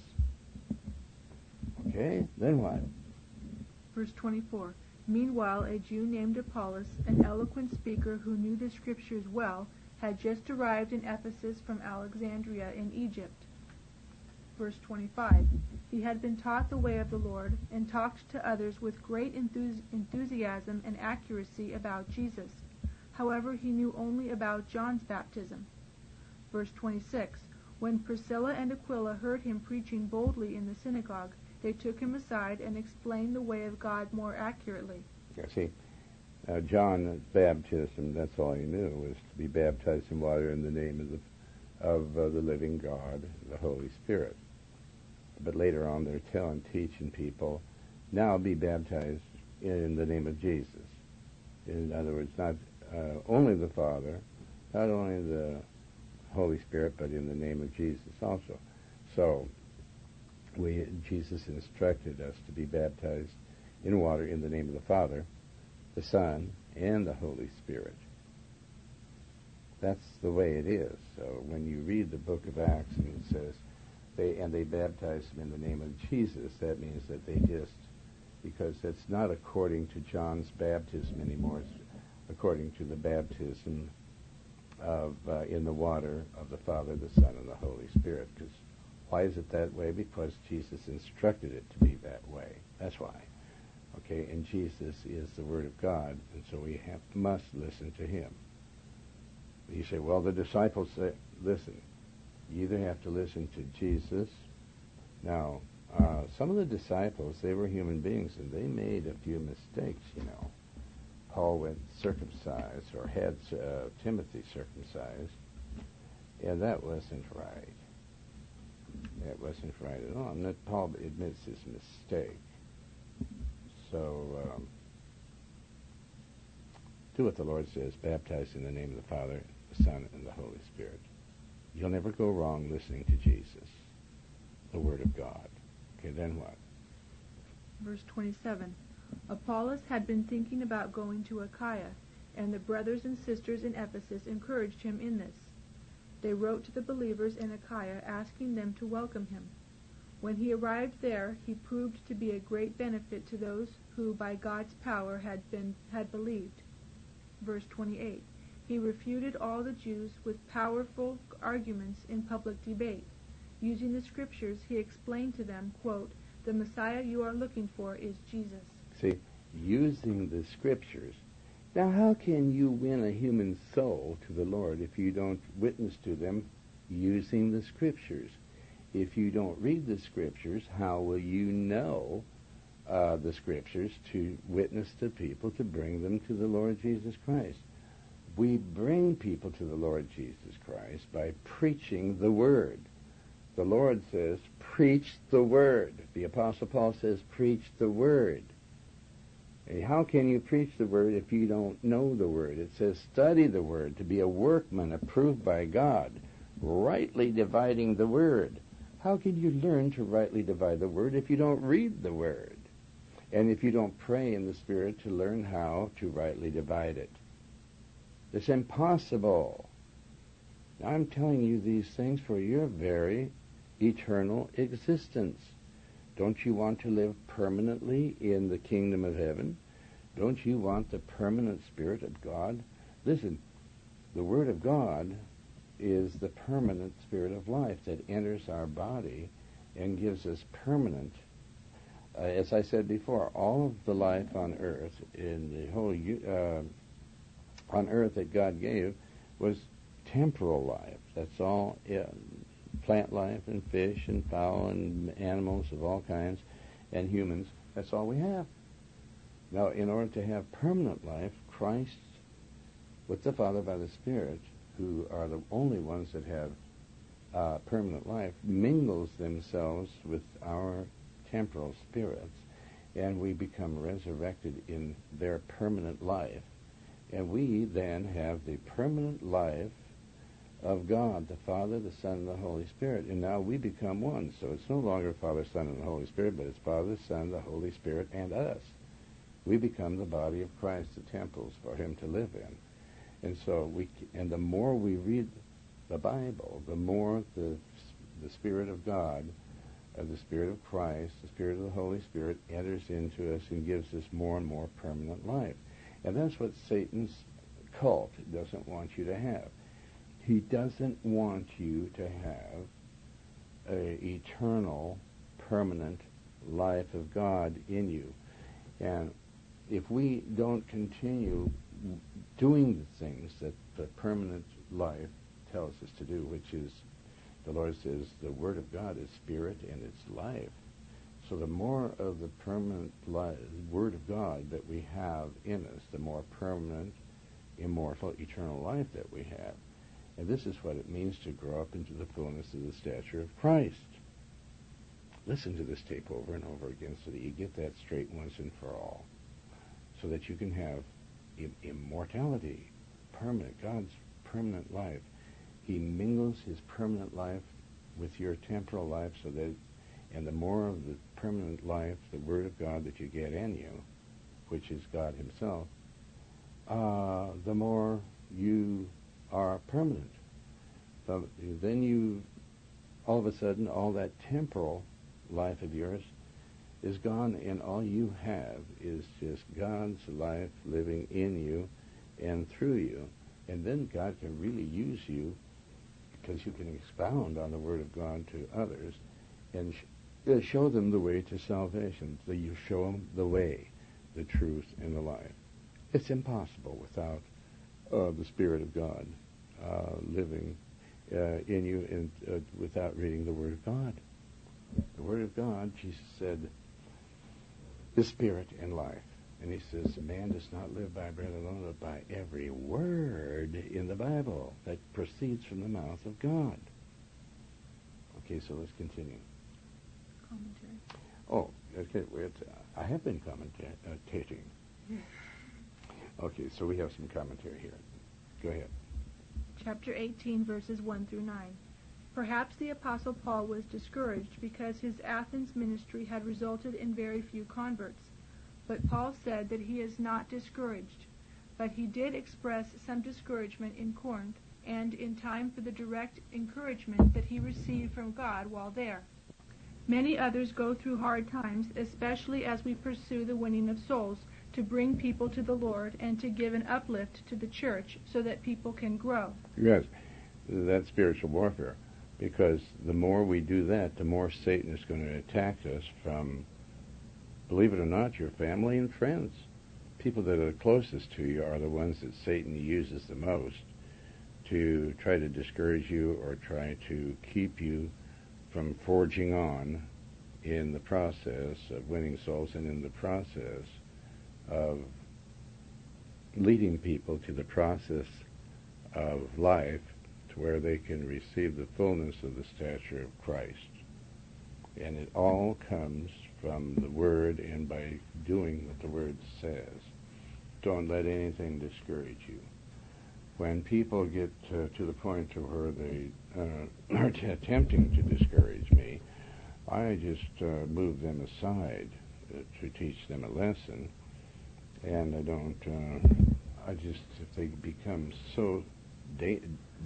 Okay, then what? Verse twenty-four. Meanwhile, a Jew named Apollos, an eloquent speaker who knew the Scriptures well, had just arrived in Ephesus from Alexandria in Egypt. Verse twenty-five. He had been taught the way of the Lord, and talked to others with great enthus- enthusiasm and accuracy about Jesus. However, he knew only about John's baptism. Verse twenty-six. When Priscilla and Aquila heard him preaching boldly in the synagogue, they took him aside and explained the way of God more accurately. You see, uh, John's baptism, that's all he knew, was to be baptized in water in the name of the, of uh, the living God, the Holy Spirit. But later on, they're telling, teaching people, now be baptized in the name of Jesus. In other words, not uh, only the Father, not only the Holy Spirit, but in the name of Jesus also. So, we Jesus instructed us to be baptized in water in the name of the Father, the Son, and the Holy Spirit. That's the way it is. So when you read the book of Acts and it says, they and they baptized him in the name of Jesus, that means that they just, because it's not according to John's baptism anymore, it's according to the baptism of uh, in the water of the Father, the Son, and the Holy Spirit. Because why is it that way? Because Jesus instructed it to be that way. That's why. Okay, and Jesus is the Word of God, and so we have must listen to him. You say, well, the disciples say, listen, you either have to listen to Jesus. Now, uh, some of the disciples, they were human beings, and they made a few mistakes, you know. Paul went circumcised, or had uh, Timothy circumcised, and that wasn't right. That wasn't right at all. And that Paul admits his mistake. So, um, do what the Lord says, baptize in the name of the Father, the Son, and the Holy Spirit. You'll never go wrong listening to Jesus, the Word of God. Okay, then what? Verse twenty-seven. Apollos had been thinking about going to Achaia, and the brothers and sisters in Ephesus encouraged him in this. They wrote to the believers in Achaia asking them to welcome him. When he arrived there, he proved to be a great benefit to those who by God's power had been had believed. Verse twenty-eight. He refuted all the Jews with powerful arguments in public debate. Using the scriptures, he explained to them, quote, "The Messiah you are looking for is Jesus." See, using the scriptures. Now, how can you win a human soul to the Lord if you don't witness to them using the scriptures? If you don't read the scriptures, how will you know uh, the scriptures to witness to people, to bring them to the Lord Jesus Christ? We bring people to the Lord Jesus Christ by preaching the Word. The Lord says, preach the Word. The Apostle Paul says, preach the Word. And how can you preach the Word if you don't know the Word? It says, study the Word to be a workman approved by God, rightly dividing the Word. How can you learn to rightly divide the Word if you don't read the Word? And if you don't pray in the Spirit to learn how to rightly divide it? It's impossible. I'm telling you these things for your very eternal existence. Don't you want to live permanently in the kingdom of heaven? Don't you want the permanent Spirit of God? Listen, the Word of God is the permanent Spirit of life that enters our body and gives us permanent, uh, as I said before, all of the life on earth, in the whole uh, on earth that God gave, was temporal life. That's all. Uh, plant life and fish and fowl and animals of all kinds and humans. That's all we have. Now, in order to have permanent life, Christ, with the Father by the Spirit, who are the only ones that have uh, permanent life, mingles themselves with our temporal spirits, and we become resurrected in their permanent life. And we then have the permanent life of God, the Father, the Son, and the Holy Spirit. And now we become one. So it's no longer Father, Son, and the Holy Spirit, but it's Father, Son, the Holy Spirit, and us. We become the body of Christ, the temples for Him to live in. And so we, and the more we read the Bible, the more the the Spirit of God, uh, the Spirit of Christ, the Spirit of the Holy Spirit enters into us and gives us more and more permanent life. And that's what Satan's cult doesn't want you to have. He doesn't want you to have an eternal, permanent life of God in you. And if we don't continue doing the things that the permanent life tells us to do, which is, the Lord says, the Word of God is spirit and it's life. So the more of the permanent life, Word of God that we have in us, the more permanent, immortal, eternal life that we have. And this is what it means to grow up into the fullness of the stature of Christ. Listen to this tape over and over again so that you get that straight once and for all, so that you can have im- immortality, permanent, God's permanent life. He mingles His permanent life with your temporal life, so that, and the more of the permanent life, the Word of God that you get in you, which is God Himself, uh, the more you are permanent. So then you, all of a sudden, all that temporal life of yours is gone, and all you have is just God's life living in you and through you. And then God can really use you, because you can expound on the Word of God to others and sh- uh, show them the way to salvation. So you show them the way, the truth, and the life. It's impossible without uh, the Spirit of God uh, living uh, in you, and uh, without reading the Word of God. The Word of God, Jesus said, is spirit and life. And he says, man does not live by bread alone, but by every word in the Bible that proceeds from the mouth of God. Okay, so let's continue. Commentary. Oh, okay. Wait, uh, I have been commentating. Okay, so we have some commentary here. Go ahead. Chapter eighteen, verses one through nine. Perhaps the Apostle Paul was discouraged because his Athens ministry had resulted in very few converts. But Paul said that he is not discouraged. But he did express some discouragement in Corinth and in time for the direct encouragement that he received from God while there. Many others go through hard times, especially as we pursue the winning of souls, to bring people to the Lord and to give an uplift to the church so that people can grow. Yes, that's spiritual warfare. Because the more we do that, the more Satan is going to attack us from, believe it or not, your family and friends. People that are closest to you are the ones that Satan uses the most to try to discourage you or try to keep you from forging on in the process of winning souls and in the process of leading people to the process of life to where they can receive the fullness of the stature of Christ. And it all comes from the Word and by doing what the Word says. Don't let anything discourage you. When people get to, to the point to where they uh, are t- attempting to discourage me, I just uh, move them aside uh, to teach them a lesson. And I don't, uh, I just, if they become so da-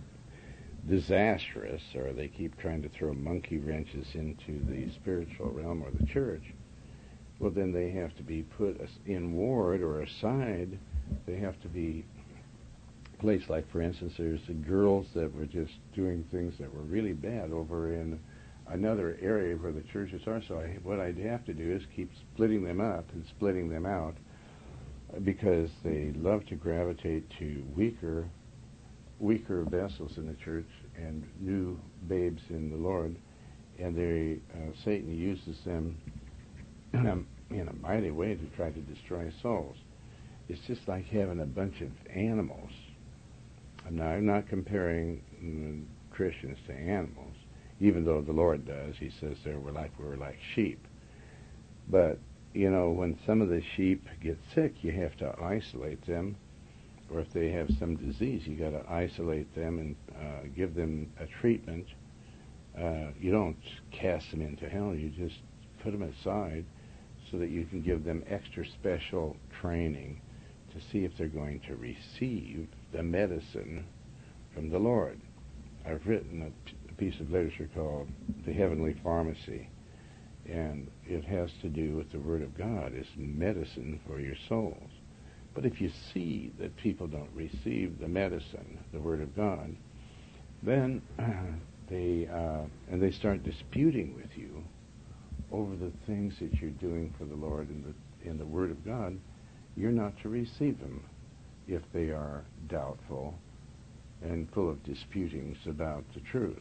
disastrous, or they keep trying to throw monkey wrenches into the spiritual realm or the church, well, then they have to be put in ward or aside. They have to be placed, like, for instance, there's the girls that were just doing things that were really bad over in another area where the churches are. So I, what I'd have to do is keep splitting them up and splitting them out, because they love to gravitate to weaker weaker vessels in the church and new babes in the Lord, and they uh, Satan uses them in a, in a mighty way to try to destroy souls. It's just like having a bunch of animals. Now, I'm not comparing mm, Christians to animals, even though the Lord does. He says there we're like we're like sheep. But you know, when some of the sheep get sick, you have to isolate them. Or if they have some disease, you got to isolate them and uh, give them a treatment. Uh, you don't cast them into hell. You just put them aside so that you can give them extra special training to see if they're going to receive the medicine from the Lord. I've written a, p- a piece of literature called The Heavenly Pharmacy, and it has to do with the Word of God as medicine for your souls. But if you see that people don't receive the medicine, the Word of God, then uh, they uh, and they start disputing with you over the things that you're doing for the Lord in the in the Word of God, you're not to receive them if they are doubtful and full of disputings about the truth.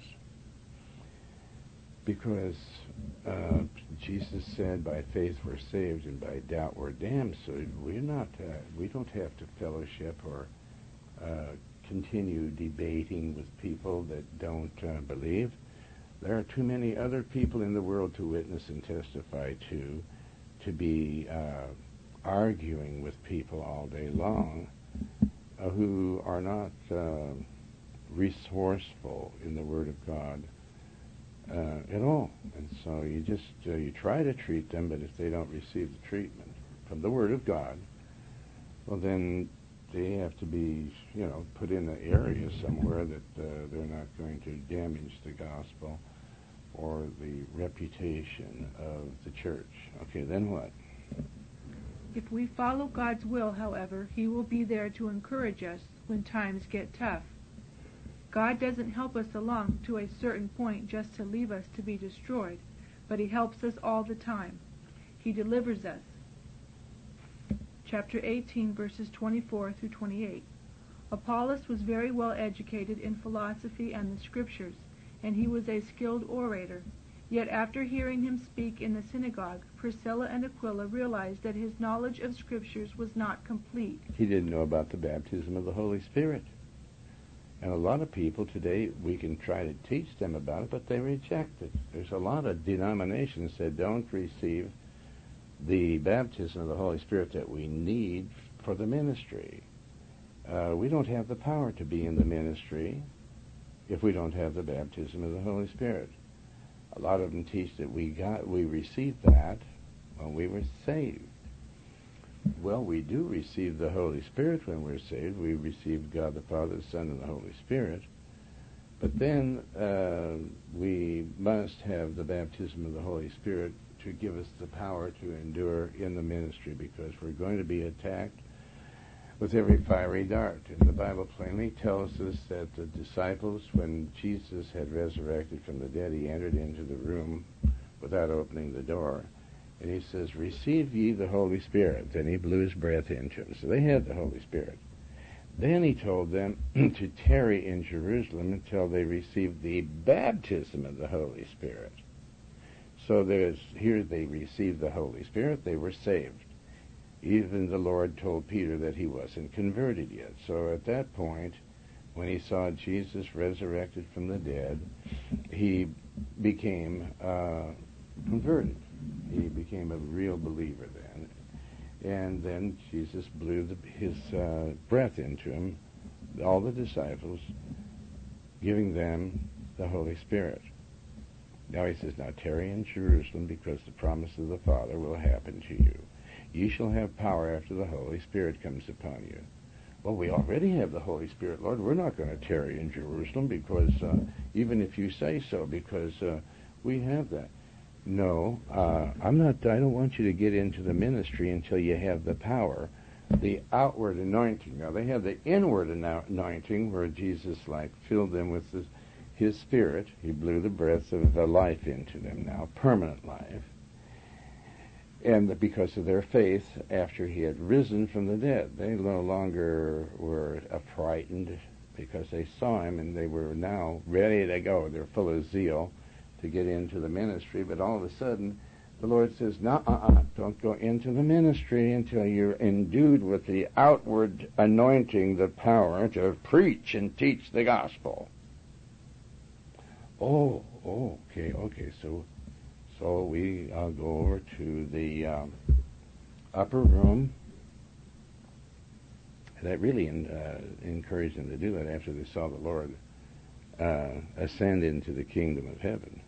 Because uh, Jesus said, "By faith we're saved, and by doubt we're damned." So we're not, uh, we don't have to fellowship or uh, continue debating with people that don't uh, believe. There are too many other people in the world to witness and testify to, to be uh, arguing with people all day long uh, who are not uh, resourceful in the Word of God. Uh, at all. And so you just, uh, you try to treat them, but if they don't receive the treatment from the Word of God, well then they have to be, you know, put in an area somewhere that uh, they're not going to damage the gospel or the reputation of the church. Okay, then what? If we follow God's will, however, He will be there to encourage us when times get tough. God doesn't help us along to a certain point just to leave us to be destroyed, but He helps us all the time. He delivers us. Chapter eighteen, verses twenty-four through twenty-eight. Apollos was very well educated in philosophy and the Scriptures, and he was a skilled orator. Yet after hearing him speak in the synagogue, Priscilla and Aquila realized that his knowledge of Scriptures was not complete. He didn't know about the baptism of the Holy Spirit. And a lot of people today, we can try to teach them about it, but they reject it. There's a lot of denominations that don't receive the baptism of the Holy Spirit that we need for the ministry. Uh, we don't have the power to be in the ministry if we don't have the baptism of the Holy Spirit. A lot of them teach that we got, we received that when we were saved. Well, we do receive the Holy Spirit when we're saved. We receive God the Father, the Son, and the Holy Spirit. But then uh, we must have the baptism of the Holy Spirit to give us the power to endure in the ministry, because we're going to be attacked with every fiery dart. And the Bible plainly tells us that the disciples, when Jesus had resurrected from the dead, he entered into the room without opening the door. And he says, "Receive ye the Holy Spirit." Then he blew his breath into them. So they had the Holy Spirit. Then he told them to tarry in Jerusalem until they received the baptism of the Holy Spirit. So there's here they received the Holy Spirit, they were saved. Even the Lord told Peter that he wasn't converted yet. So at that point, when he saw Jesus resurrected from the dead, he became uh, converted. He became a real believer then. And then Jesus blew the, his uh, breath into him, all the disciples, giving them the Holy Spirit. Now he says, "Now tarry in Jerusalem, because the promise of the Father will happen to you. Ye shall have power after the Holy Spirit comes upon you." Well, we already have the Holy Spirit, Lord. We're not going to tarry in Jerusalem, because uh, even if you say so, because uh, we have that. No, uh, I'm not. I don't want you to get into the ministry until you have the power, the outward anointing. Now, they have the inward anointing where Jesus, like, filled them with the, his Spirit. He blew the breath of uh, life into them now, permanent life. And because of their faith, after he had risen from the dead, they no longer were frightened, because they saw him and they were now ready to go. They're full of zeal to get into the ministry. But all of a sudden, the Lord says, "No, uh-uh, don't go into the ministry until you're endued with the outward anointing, the power to preach and teach the gospel." Oh, oh, okay, okay, so... So we uh, go over to the um, upper room. And that really in, uh, encouraged them to do that after they saw the Lord uh, ascend into the kingdom of heaven.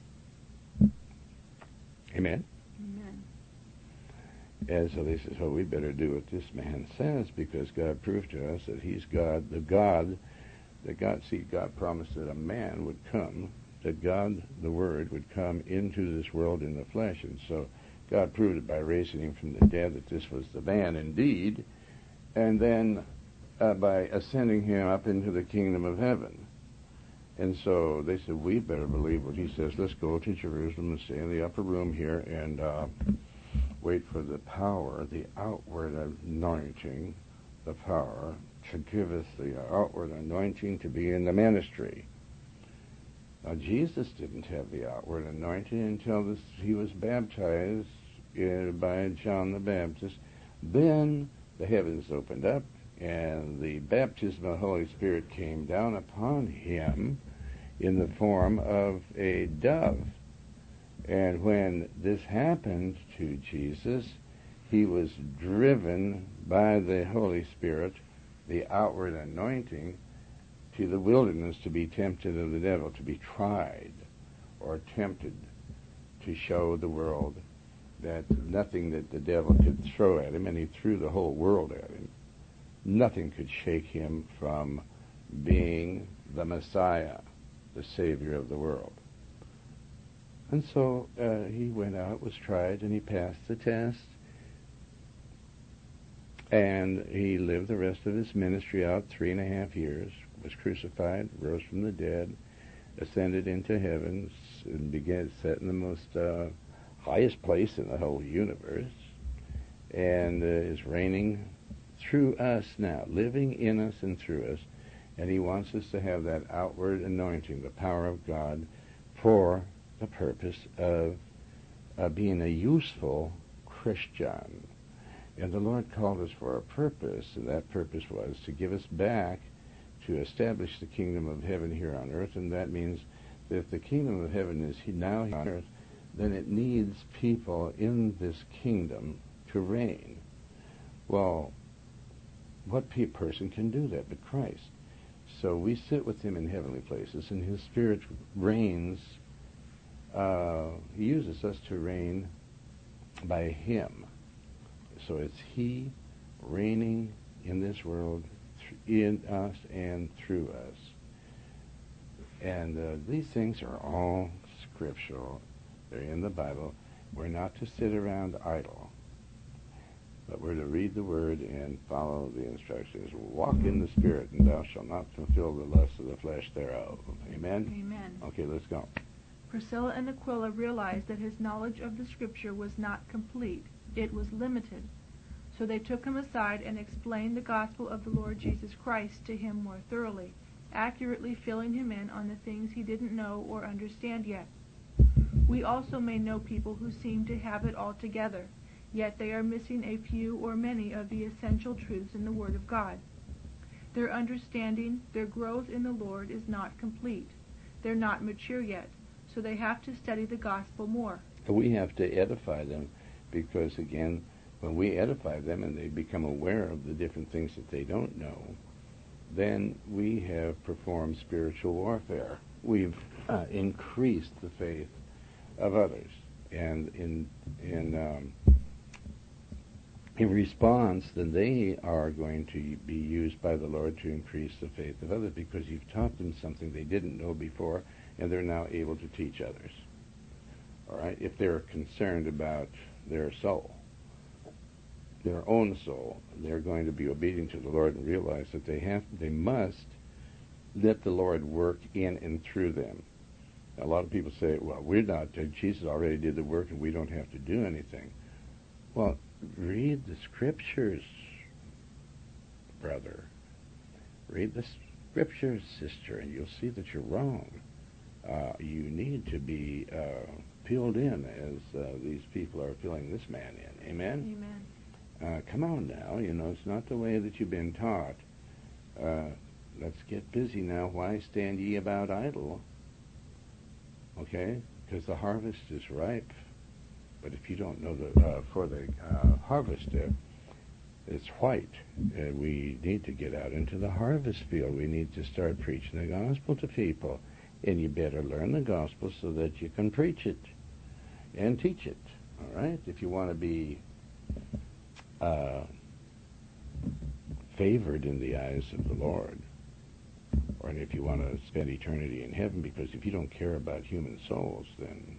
Amen? Amen. And so they said, "Well, we better do what this man says, because God proved to us that he's God, the God, that God, see, God promised that a man would come, that God, the Word, would come into this world in the flesh." And so God proved it by raising him from the dead, that this was the man indeed, and then uh, by ascending him up into the kingdom of heaven. And so they said, "We better believe what he says. Let's go to Jerusalem and stay in the upper room here and uh, wait for the power, the outward anointing, the power to give us the outward anointing to be in the ministry." Now, Jesus didn't have the outward anointing until this, he was baptized uh, by John the Baptist. Then the heavens opened up, and the baptism of the Holy Spirit came down upon him in the form of a dove. And when this happened to Jesus, he was driven by the Holy Spirit, the outward anointing, to the wilderness to be tempted of the devil, to be tried or tempted, to show the world that nothing that the devil could throw at him, and he threw the whole world at him, nothing could shake him from being the Messiah, the Savior of the world. And so uh, he went out, was tried, and he passed the test. And he lived the rest of his ministry out, three and a half years, was crucified, rose from the dead, ascended into heaven, and began set in the most uh, highest place in the whole universe, and uh, is reigning through us now, living in us and through us. And he wants us to have that outward anointing, the power of God, for the purpose of uh, being a useful Christian. And the Lord called us for a purpose, and that purpose was to give us back to establish the kingdom of heaven here on earth, and that means that if the kingdom of heaven is now here on earth, then it needs people in this kingdom to reign. Well, what pe- person can do that but Christ? So we sit with him in heavenly places, and his Spirit reigns. Uh, he uses us to reign by him. So it's he reigning in this world, th- in us and through us. And uh, these things are all scriptural. They're in the Bible. We're not to sit around idle, but we're to read the Word and follow the instructions. Walk in the Spirit, and thou shalt not fulfill the lust of the flesh thereof. Amen? Amen. Okay, let's go. Priscilla and Aquila realized that his knowledge of the Scripture was not complete. It was limited. So they took him aside and explained the gospel of the Lord Jesus Christ to him more thoroughly, accurately filling him in on the things he didn't know or understand yet. We also may know people who seem to have it all together, yet they are missing a few or many of the essential truths in the Word of God. Their understanding, their growth in the Lord is not complete. They're not mature yet, so they have to study the gospel more. We have to edify them, because again, when we edify them and they become aware of the different things that they don't know, then we have performed spiritual warfare. We've uh, increased the faith of others, and in in um, in response, then they are going to be used by the Lord to increase the faith of others, because you've taught them something they didn't know before, and they're now able to teach others. All right, if they're concerned about their soul, their own soul, they're going to be obedient to the Lord and realize that they have, they must let the Lord work in and through them. A lot of people say, well, we're not, Jesus already did the work and we don't have to do anything. Well, read the scriptures, brother. Read the scriptures, sister, and you'll see that you're wrong. Uh, you need to be uh, filled in as uh, these people are filling this man in. Amen? Amen. Uh, come on now, you know, it's not the way that you've been taught. Uh, let's get busy now. Why stand ye about idle? Okay? Because the harvest is ripe. But if you don't know the, uh, for the uh, harvest, uh, it's white. Uh, we need to get out into the harvest field. We need to start preaching the gospel to people. And you better learn the gospel so that you can preach it and teach it. All right? If you want to be uh, favored in the eyes of the Lord, or if you want to spend eternity in heaven, because if you don't care about human souls, then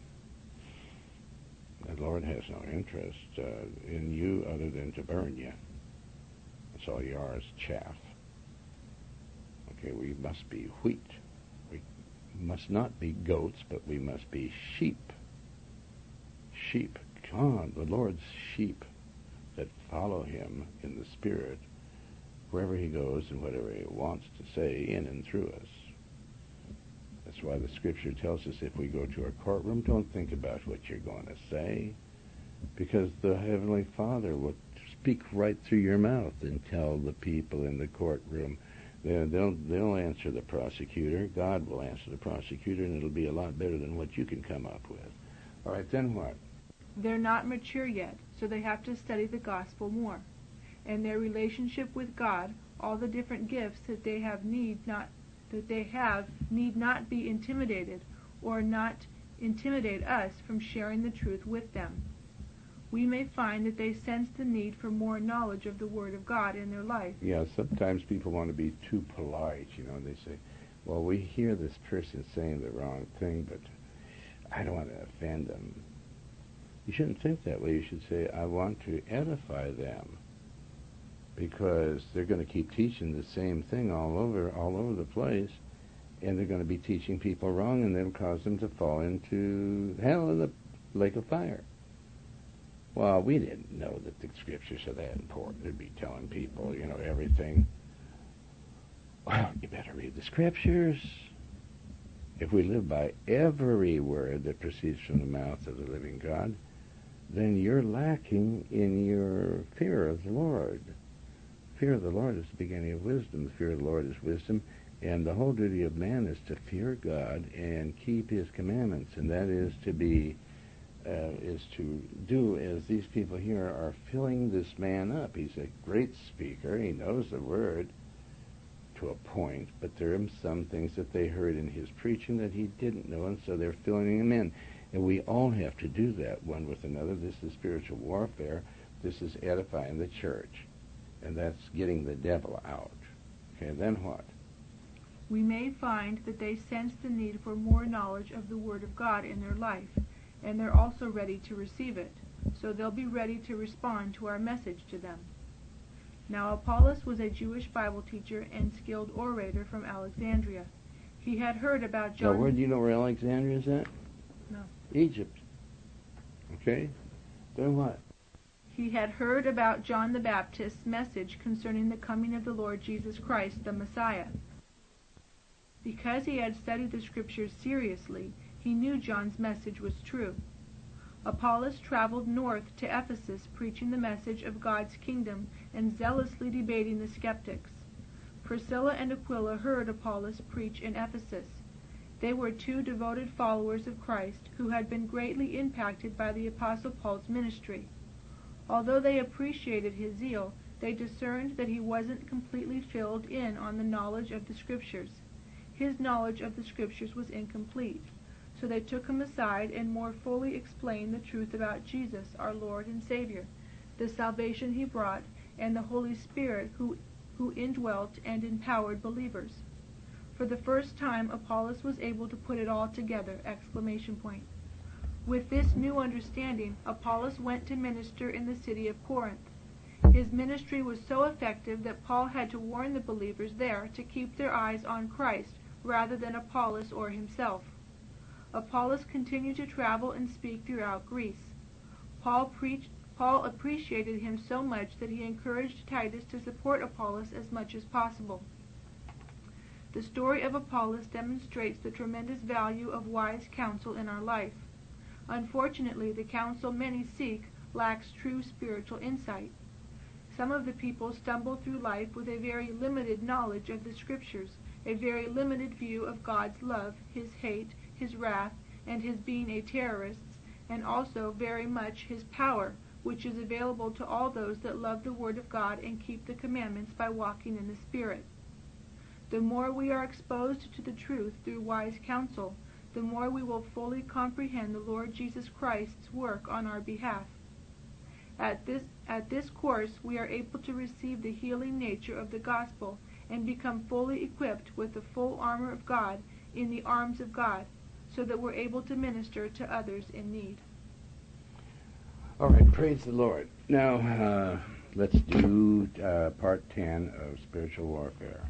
the Lord has no interest uh, in you other than to burn you. That's all you are, is chaff. Okay, we must be wheat. We must not be goats, but we must be sheep. Sheep. God, the Lord's sheep that follow him in the Spirit wherever he goes and whatever he wants to say in and through us. That's why the Scripture tells us if we go to a courtroom, don't think about what you're going to say, because the Heavenly Father will speak right through your mouth and tell the people in the courtroom. They'll, they'll, they'll answer the prosecutor. God will answer the prosecutor, and it'll be a lot better than what you can come up with. All right, then what? They're not mature yet, so they have to study the gospel more. And their relationship with God, all the different gifts that they have need not that they have need not be intimidated or not intimidate us from sharing the truth with them. We may find that they sense the need for more knowledge of the Word of God in their life. Yeah, sometimes people want to be too polite, you know, and they say, well, we hear this person saying the wrong thing, but I don't want to offend them. You shouldn't think that way. You should say, I want to edify them, because they're going to keep teaching the same thing all over all over the place, and they're going to be teaching people wrong, and it'll cause them to fall into hell in the lake of fire. Well, we didn't know that the Scriptures are that important to be telling people, you know, everything. Well, you better read the Scriptures. if we live by every word that proceeds from the mouth of the living God, then you're lacking in your fear of the Lord. Fear of the Lord is the beginning of wisdom. The fear of the Lord is wisdom, and the whole duty of man is to fear God and keep his commandments, and that is to be, uh, is to do as these people here are filling this man up. He's a great speaker. He knows the word to a point, but there are some things that they heard in his preaching that he didn't know, and so they're filling him in. And we all have to do that one with another. This is spiritual warfare. This is edifying the church. And that's getting the devil out. Okay, then what? We may find that they sense the need for more knowledge of the Word of God in their life, and they're also ready to receive it, so they'll be ready to respond to our message to them. Now Apollos was a Jewish Bible teacher and skilled orator from Alexandria. He had heard about John... Now, where do you know where Alexandria is at? No. Egypt. Okay, then what? He had heard about John the Baptist's message concerning the coming of the Lord Jesus Christ, the Messiah. Because he had studied the Scriptures seriously, he knew John's message was true. Apollos traveled north to Ephesus, preaching the message of God's kingdom and zealously debating the skeptics. Priscilla and Aquila heard Apollos preach in Ephesus. They were two devoted followers of Christ who had been greatly impacted by the Apostle Paul's ministry. Although they appreciated his zeal, they discerned that he wasn't completely filled in on the knowledge of the Scriptures. His knowledge of the Scriptures was incomplete, so they took him aside and more fully explained the truth about Jesus, our Lord and Savior, the salvation he brought, and the Holy Spirit who, who indwelt and empowered believers. For the first time, Apollos was able to put it all together! Exclamation point. With this new understanding, Apollos went to minister in the city of Corinth. His ministry was so effective that Paul had to warn the believers there to keep their eyes on Christ rather than Apollos or himself. Apollos continued to travel and speak throughout Greece. Paul preached, Paul appreciated him so much that he encouraged Titus to support Apollos as much as possible. The story of Apollos demonstrates the tremendous value of wise counsel in our life. Unfortunately, the counsel many seek lacks true spiritual insight. Some of the people stumble through life with a very limited knowledge of the Scriptures, a very limited view of God's love, his hate, his wrath, and his being a terrorist, and also very much his power, which is available to all those that love the Word of God and keep the commandments by walking in the Spirit. The more we are exposed to the truth through wise counsel, the more we will fully comprehend the Lord Jesus Christ's work on our behalf. At this, at this course, we are able to receive the healing nature of the gospel and become fully equipped with the full armor of God in the arms of God, so that we're able to minister to others in need. All right, praise the Lord. Now, uh, let's do uh, part ten of spiritual warfare.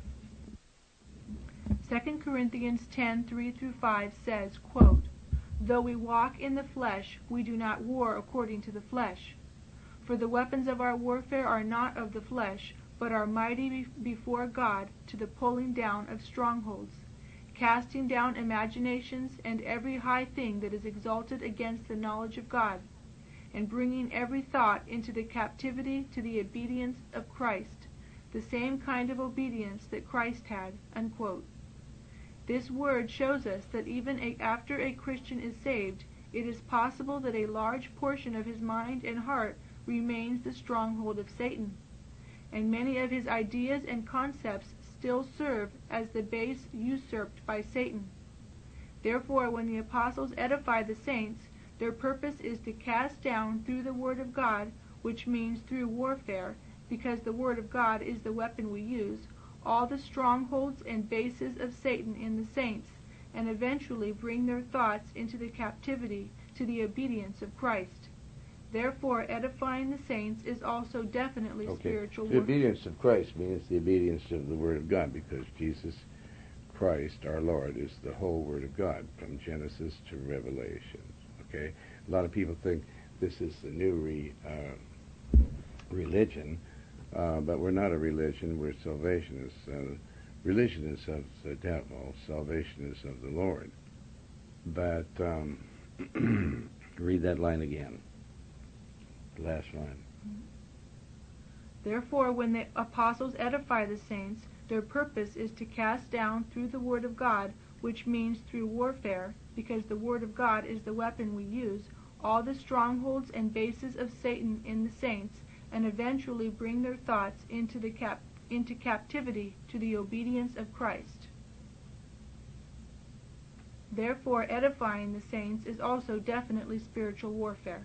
Second Corinthians ten, three through five says, quote, "Though we walk in the flesh, we do not war according to the flesh. For the weapons of our warfare are not of the flesh, but are mighty be- before God to the pulling down of strongholds, casting down imaginations and every high thing that is exalted against the knowledge of God, and bringing every thought into the captivity to the obedience of Christ, the same kind of obedience that Christ had." Unquote. This word shows us that even a, after a Christian is saved, it is possible that a large portion of his mind and heart remains the stronghold of Satan, and many of his ideas and concepts still serve as the base usurped by Satan. Therefore, when the apostles edify the saints, their purpose is to cast down through the Word of God, which means through warfare, because the Word of God is the weapon we use, all the strongholds and bases of Satan in the saints, and eventually bring their thoughts into the captivity to the obedience of Christ. Therefore, edifying the saints is also definitely okay. spiritual The warfare. obedience of Christ means the obedience of the Word of God, because Jesus Christ, our Lord, is the whole Word of God, from Genesis to Revelation. Okay? A lot of people think this is the new re, uh, religion, uh, but we're not a religion, we're salvationists. Uh, religion is of the devil, salvation is of the Lord. But um, read that line again. The last line. Therefore, when the apostles edify the saints, their purpose is to cast down through the word of God, which means through warfare, because the word of God is the weapon we use, all the strongholds and bases of Satan in the saints, and eventually bring their thoughts into the cap- into captivity to the obedience of Christ. Therefore, edifying the saints is also definitely spiritual warfare.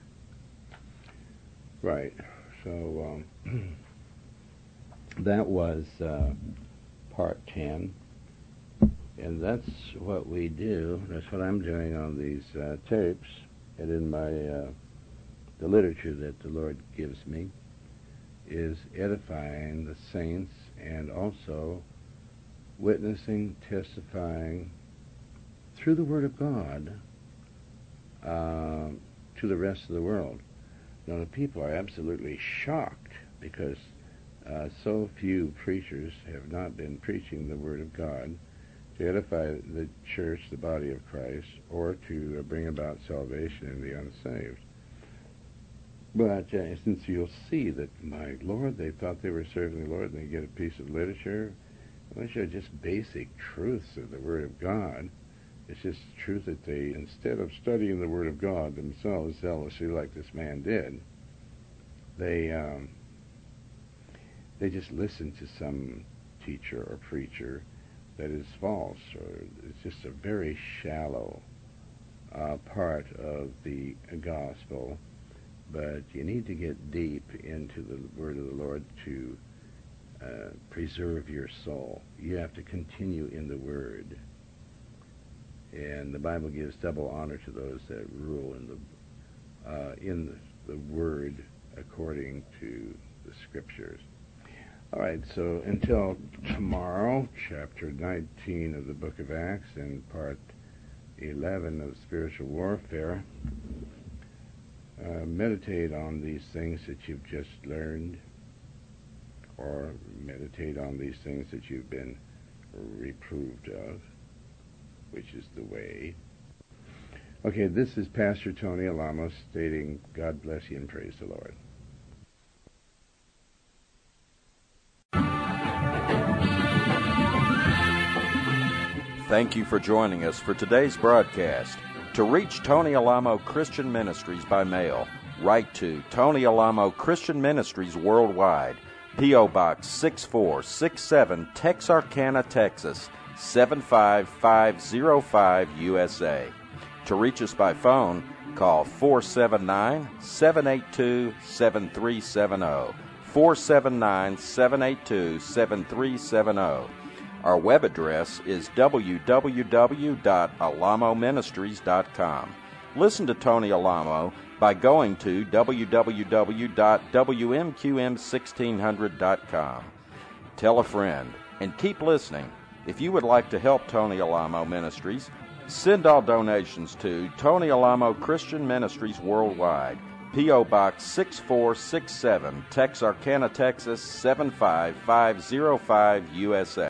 Right. So um, that was uh, part ten. And that's what we do. That's what I'm doing on these uh, tapes and in my uh, the literature that the Lord gives me, is edifying the saints and also witnessing, testifying through the Word of God uh, to the rest of the world. Now, the people are absolutely shocked because uh, so few preachers have not been preaching the Word of God to edify the church, the body of Christ, or to uh, bring about salvation in the unsaved. But uh, since you'll see that, my Lord, they thought they were serving the Lord, and they get a piece of literature, which are just basic truths of the Word of God. It's just truth that they, instead of studying the Word of God themselves zealously like this man did, they um, they just listen to some teacher or preacher that is false, or it's just a very shallow uh, part of the gospel. But you need to get deep into the Word of the Lord to uh, preserve your soul. You have to continue in the Word. And the Bible gives double honor to those that rule in the uh, in the, the Word according to the Scriptures. All right, so until tomorrow, chapter nineteen of the book of Acts and part eleven of spiritual warfare, uh, meditate on these things that you've just learned, or meditate on these things that you've been reproved of, which is the way. Okay, this is Pastor Tony Alamo stating, God bless you and praise the Lord. Thank you for joining us for today's broadcast. To reach Tony Alamo Christian Ministries by mail, write to Tony Alamo Christian Ministries Worldwide, P O. Box six four six seven, Texarkana, Texas, seven five five zero five, U S A. To reach us by phone, call four seven nine, seven eight two, seven three seven zero, four seven nine, seven eight two, seven three seven zero. Our web address is w w w dot alamo ministries dot com. Listen to Tony Alamo by going to w w w dot w m q m sixteen hundred dot com. Tell a friend and keep listening. If you would like to help Tony Alamo Ministries, send all donations to Tony Alamo Christian Ministries Worldwide, P O. Box six four six seven, Texarkana, Texas, seven five five zero five, U S A.